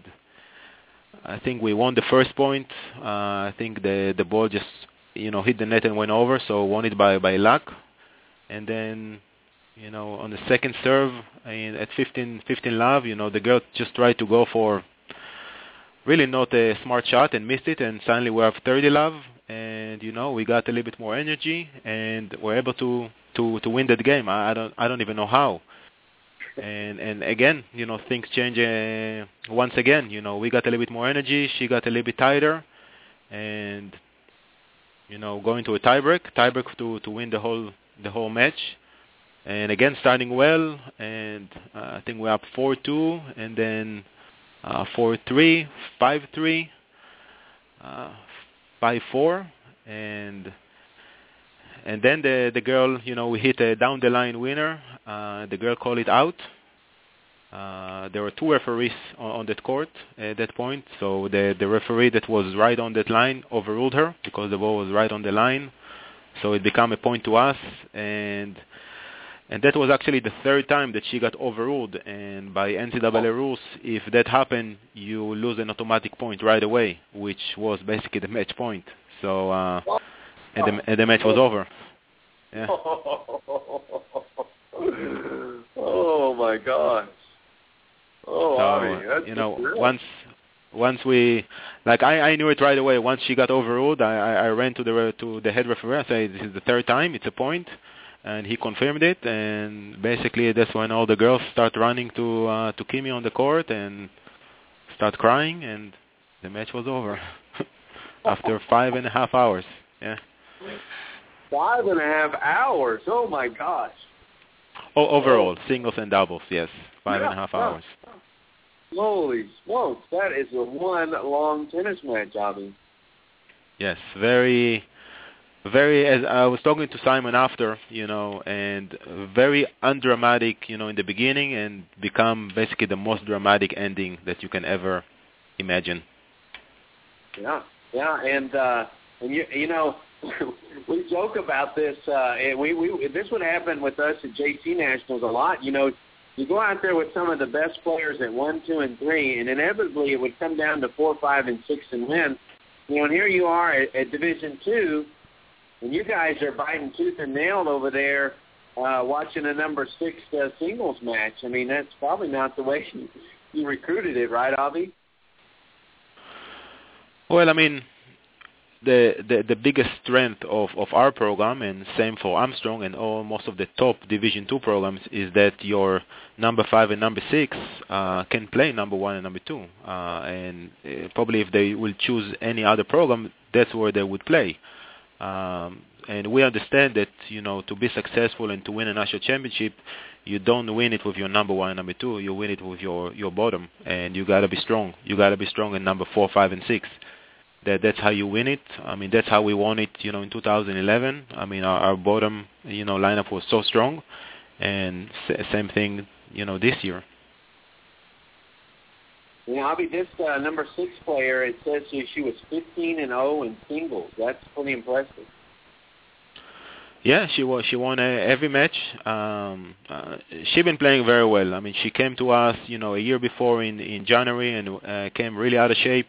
D: I think we won the first point. Uh, I think the the ball just, you know, hit the net and went over, so won it by, by luck. And then, you know, on the second serve, in, at fifteen, fifteen love, you know, the girl just tried to go for really not a smart shot and missed it, and suddenly we have thirty love. And, you know, we got a little bit more energy, and we're able to, to, to win that game. I, I don't I don't even know how. And and again, you know, things change uh, once again. You know, we got a little bit more energy. She got a little bit tighter, and, you know, going to a tiebreak, tiebreak to, to win the whole the whole match. And again, starting well, and uh, I think we're up four two, and then uh, four three, five three. Uh, five four, and and then the the girl, you know, we hit a down the line winner. Uh, the girl called it out. Uh, there were two referees on, on that court at that point, so the the referee that was right on that line overruled her because the ball was right on the line. So it became a point to us, and and that was actually the third time that she got overruled. And by N C double A rules, if that happened, you lose an automatic point right away, which was basically the match point. So, uh, and, the, and the match was over. Yeah.
C: Oh my gosh! Oh,
D: so,
C: Avi, that's
D: you know,
C: great.
D: once once we, like, I, I knew it right away. Once she got overruled, I, I, I ran to the to the head referee and said, this is the third time, it's a point, and he confirmed it. And basically, that's when all the girls start running to uh, to Kimi on the court and start crying, and the match was over after five and a half hours. Yeah.
C: Five and a half hours. Oh my gosh.
D: Oh, overall, singles and doubles, yes, five
C: yeah,
D: and a half
C: yeah.
D: hours.
C: Holy smokes, that is a one long tennis match, Avi.
D: Yes, very, very, as I was talking to Simon after, you know, and very undramatic, you know, in the beginning, and become basically the most dramatic ending that you can ever imagine.
C: Yeah, yeah, and, uh, and you, you know, we joke about this, uh, and we, we, this would happen with us at J C Nationals a lot, you know. You go out there with some of the best players at one, two, and three, and inevitably it would come down to four, five, and six and win. You know, and here you are at, at Division Two, and you guys are biting tooth and nail over there, uh, watching a number six uh, singles match. I mean, that's probably not the way you, you recruited it, right, Avi?
D: Well, I mean, the, the the biggest strength of, of our program, and same for Armstrong and all most of the top Division Two programs, is that your number five and number six uh, can play number one and number two. Uh, and uh, probably if they will choose any other program, that's where they would play. Um, and we understand that, you know, to be successful and to win a national championship, you don't win it with your number one and number two. You win it with your, your bottom, and you got to be strong. You got to be strong in number four, five, and six. That that's how you win it. I mean, that's how we won it, you know, in two thousand eleven. I mean, our, our bottom, you know, lineup was so strong, and s- same thing, you know, this year.
C: You know, Avi, this uh, number six player, it says she, she was fifteen and oh in singles. That's pretty impressive.
D: Yeah, she was. She won uh, every match. Um, uh, she's been playing very well. I mean, she came to us, you know, a year before in in January, and uh, came really out of shape.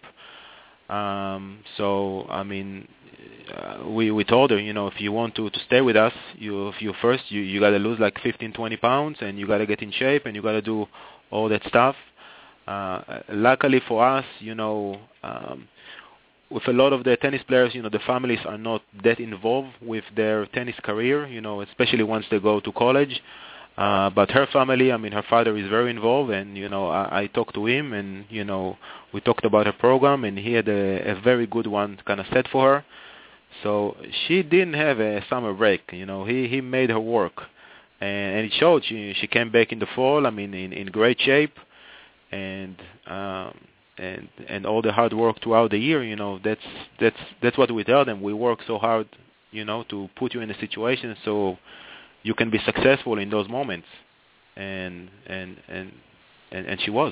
D: Um, so, I mean, uh, we, we told her, you know, if you want to, to stay with us, you, if you first, you, you got to lose like fifteen, twenty pounds, and you got to get in shape, and you got to do all that stuff. Uh, luckily for us, you know, um, with a lot of the tennis players, you know, the families are not that involved with their tennis career, you know, especially once they go to college. Uh, but her family, I mean, her father is very involved, and, you know, I, I talked to him, and, you know, we talked about her program, and he had a, a very good one kind of set for her. So she didn't have a summer break, you know, he, he made her work, and, and it showed. She, she came back in the fall, I mean, in, in great shape, and, um, and, and all the hard work throughout the year, you know, that's, that's, that's what we tell them. We work so hard, you know, to put you in a situation so you can be successful in those moments, and and and and, and she was.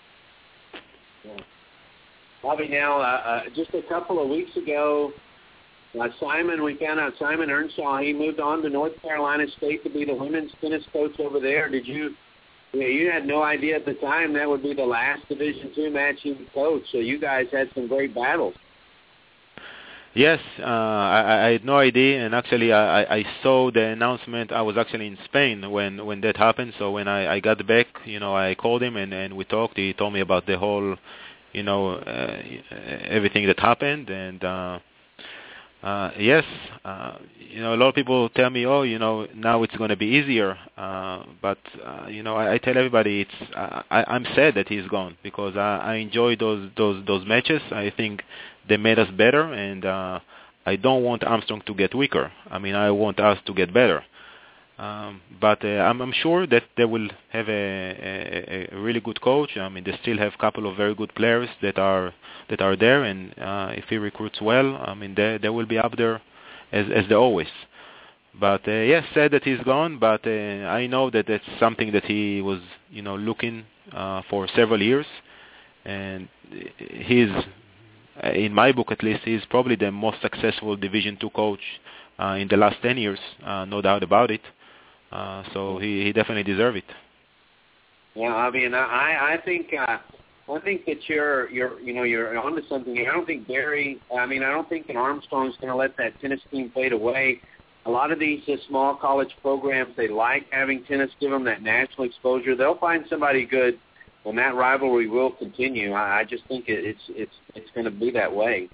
C: Yeah. Bobby, now uh, uh, just a couple of weeks ago, uh, Simon, we found out Simon Earnshaw, he moved on to North Carolina State to be the women's tennis coach over there. Did you? You, know, you had no idea at the time that would be the last Division Two match he would coach. So you guys had some great battles.
D: Yes, uh, I, I had no idea, and actually I, I saw the announcement. I was actually in Spain when, when that happened, so when I, I got back, you know, I called him and, and we talked. He told me about the whole, you know, uh, everything that happened, and uh, uh, yes, uh, you know, a lot of people tell me, oh, you know, now it's going to be easier, uh, but, uh, you know, I, I tell everybody it's, uh, I, I'm sad that he's gone, because I, I enjoy those, those, those matches. I think they made us better, and uh, I don't want Armstrong to get weaker. I mean, I want us to get better. Um, but uh, I'm, I'm sure that they will have a, a, a really good coach. I mean, they still have a couple of very good players that are that are there, and uh, if he recruits well, I mean, they they will be up there as as they always. But uh, yes, sad that he's gone. But uh, I know that that's something that he was, you know, looking uh, for several years, and he's. In my book, at least, he's probably the most successful Division Two coach uh, in the last ten years, uh, no doubt about it. Uh, so he, he definitely deserves it.
C: Yeah, I mean, I I think uh, I think that you're you're you know you're onto something. I don't think Barry. I mean, I don't think an Armstrong's going to let that tennis team fade away. A lot of these uh, small college programs, they like having tennis, give them that national exposure. They'll find somebody good and that rivalry will continue. I, I just think it, it's it's it's going to be that way.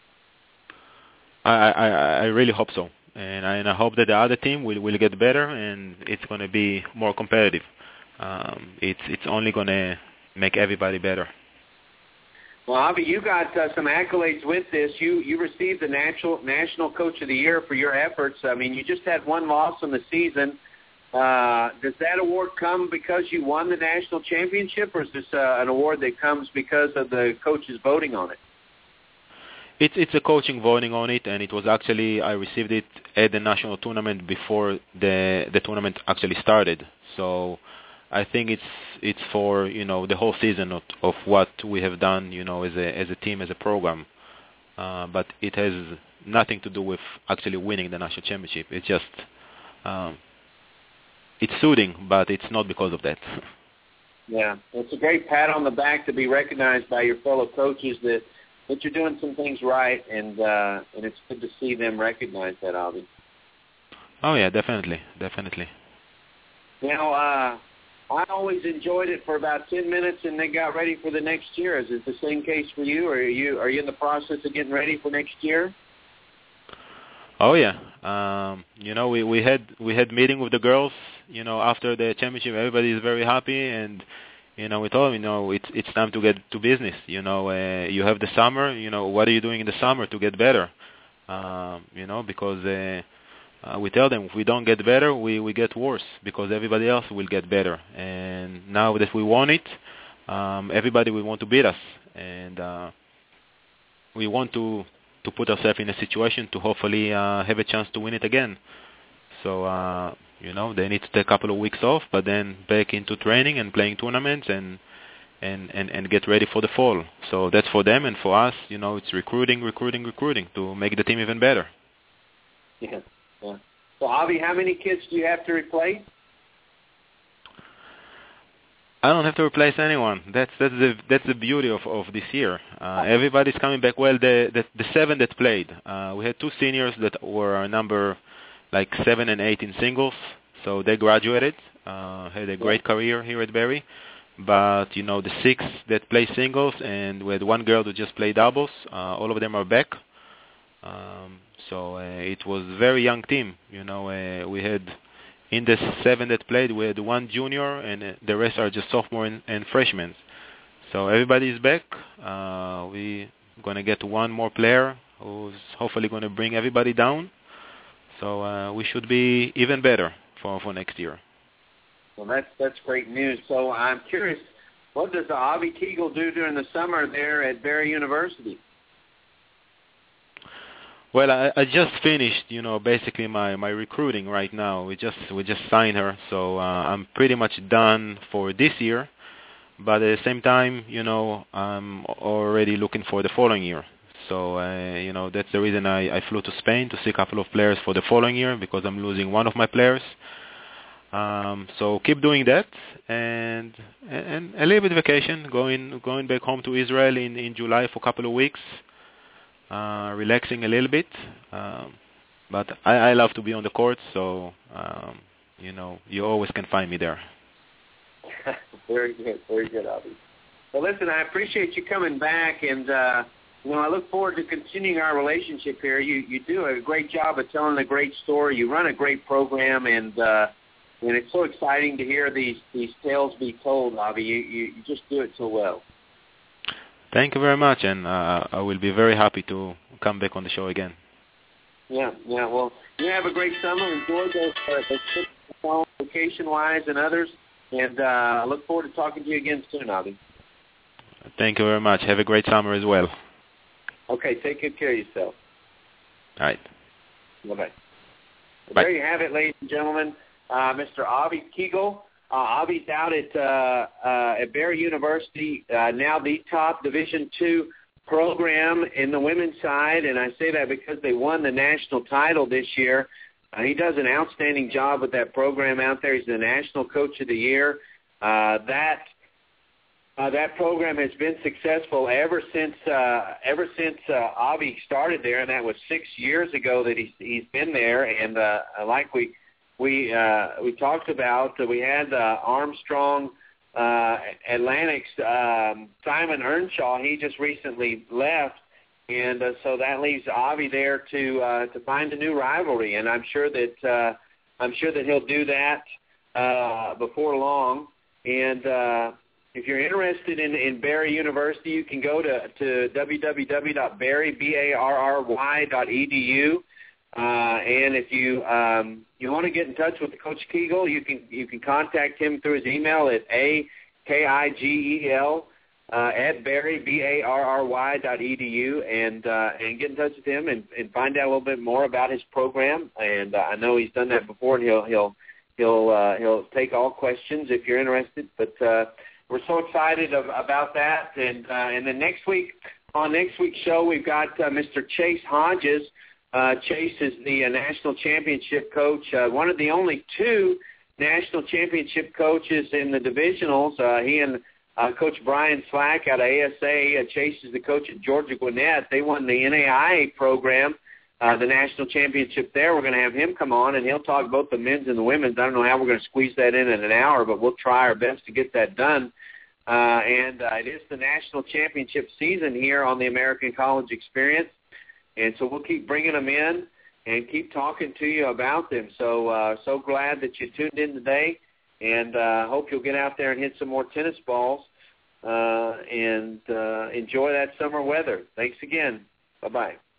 D: I, I I really hope so, and I, and I hope that the other team will, will get better, and it's going to be more competitive. Um, it's it's only going to make everybody better.
C: Well, Avi, you got uh, some accolades with this. You you received the National National Coach of the Year for your efforts. I mean, you just had one loss in the season. Uh, does that award come because you won the national championship, or is this uh, an award that comes because of the coaches voting on it?
D: It's it's a coaching voting on it, and it was actually I received it at the national tournament before the the tournament actually started. So I think it's it's for you know the whole season of, of what we have done you know as a as a team, as a program. Uh, but it has nothing to do with actually winning the national championship. It's just um, it's suiting, but it's not because of that.
C: Yeah, it's a great pat on the back to be recognized by your fellow coaches that, that you're doing some things right, and uh, and it's good to see them recognize that, Avi.
D: Oh yeah, definitely, definitely.
C: Now, uh, I always enjoyed it for about ten minutes, and then got ready for the next year. Is it the same case for you, or are you are you in the process of getting ready for next year?
D: Oh yeah, um, you know we, we had we had meeting with the girls. You know after the championship, everybody is very happy, and you know we told them, you know it's it's time to get to business. You know uh, you have the summer. You know what are you doing in the summer to get better? Um, you know because uh, uh, we tell them if we don't get better, we, we get worse because everybody else will get better. And now that we won it, um, everybody will want to beat us, and uh, we want to. to put ourselves in a situation to hopefully uh, have a chance to win it again. So, uh, you know, they need to take a couple of weeks off, but then back into training and playing tournaments and, and, and, and get ready for the fall. So that's for them, and for us, you know, it's recruiting, recruiting, recruiting to make the team even better.
C: Yeah. yeah. So, Avi, how many kids do you have to replace?
D: I don't have to replace anyone. That's that's the that's the beauty of, of this year. Uh, everybody's coming back. Well, the the, the seven that played, uh, we had two seniors that were number like seven and eight in singles, so they graduated, uh, had a great career here at Berry. But you know the six that play singles, and we had one girl that just played doubles. Uh, all of them are back. Um, so uh, it was a very young team. You know, uh, we had. In the seven that played, we had one junior, and the rest are just sophomore and, and freshmen. So everybody is back. Uh, we're going to get one more player who's hopefully going to bring everybody down. So uh, we should be even better for, for next year.
C: Well, that's that's great news. So I'm curious, what does Avi Kegel do during the summer there at Berry University?
D: Well, I, I just finished, you know, basically my, my recruiting right now. We just we just signed her, so uh, I'm pretty much done for this year. But at the same time, you know, I'm already looking for the following year. So, uh, you know, that's the reason I, I flew to Spain to see a couple of players for the following year because I'm losing one of my players. Um, so keep doing that, and and a little bit of vacation, going going back home to Israel in, in July for a couple of weeks. Uh, relaxing a little bit, um, but I, I love to be on the court, so um, you know you always can find me there.
C: Very good, very good, Avi. Well, listen, I appreciate you coming back, and uh, you know I look forward to continuing our relationship here. You you do a great job of telling a great story. You run a great program, and uh, and it's so exciting to hear these these tales be told, Avi. You you, you just do it so well.
D: Thank you very much, and uh, I will be very happy to come back on the show again.
C: Yeah, yeah. Well, you have a great summer. Enjoy those, uh, those vacation-wise and others, and uh, I look forward to talking to you again soon, Avi.
D: Thank you very much. Have a great summer as well.
C: Okay, take good care of yourself.
D: All right.
C: Bye-bye. Well,
D: Bye.
C: there you have it, ladies and gentlemen. Uh, Mister Avi Kegel. Uh, Avi's out at uh, uh, at Berry University, uh, now the top Division two program in the women's side, and I say that because they won the national title this year. Uh, he does an outstanding job with that program out there. He's the National Coach of the Year. Uh, that uh, that program has been successful ever since uh, ever since uh, Avi started there, and that was six years ago that he's he's been there. And uh, like we. We uh, we talked about uh, we had uh, Armstrong uh, Atlantic's um, Simon Earnshaw, he just recently left, and uh, so that leaves Avi there to uh, to find a new rivalry, and I'm sure that uh, I'm sure that he'll do that uh, before long. And uh, if you're interested in, in Barry University, you can go to, to w w w dot barry dot e d u. Uh, and if you um, you want to get in touch with Coach Kegel, you can you can contact him through his email at a k i g e l uh, at barry b a r r y dot e d u, and uh, and get in touch with him and, and find out a little bit more about his program. And uh, I know he's done that before, and he'll he'll he'll uh, he'll take all questions if you're interested. But uh, we're so excited of, about that. And uh, and then next week on next week's show, we've got uh, Mister Chase Hodges. Uh, Chase is the uh, national championship coach, uh, one of the only two national championship coaches in the divisionals. Uh, he and uh, Coach Brian Slack out of A S A. Uh, Chase is the coach at Georgia Gwinnett. They won the N A I A program, uh, the national championship there. We're going to have him come on, and he'll talk both the men's and the women's. I don't know how we're going to squeeze that in in an hour, but we'll try our best to get that done. Uh, and uh, it is the national championship season here on the American College Experience. And so we'll keep bringing them in and keep talking to you about them. So uh, so glad that you tuned in today, and uh, hope you'll get out there and hit some more tennis balls uh, and uh, enjoy that summer weather. Thanks again. Bye-bye.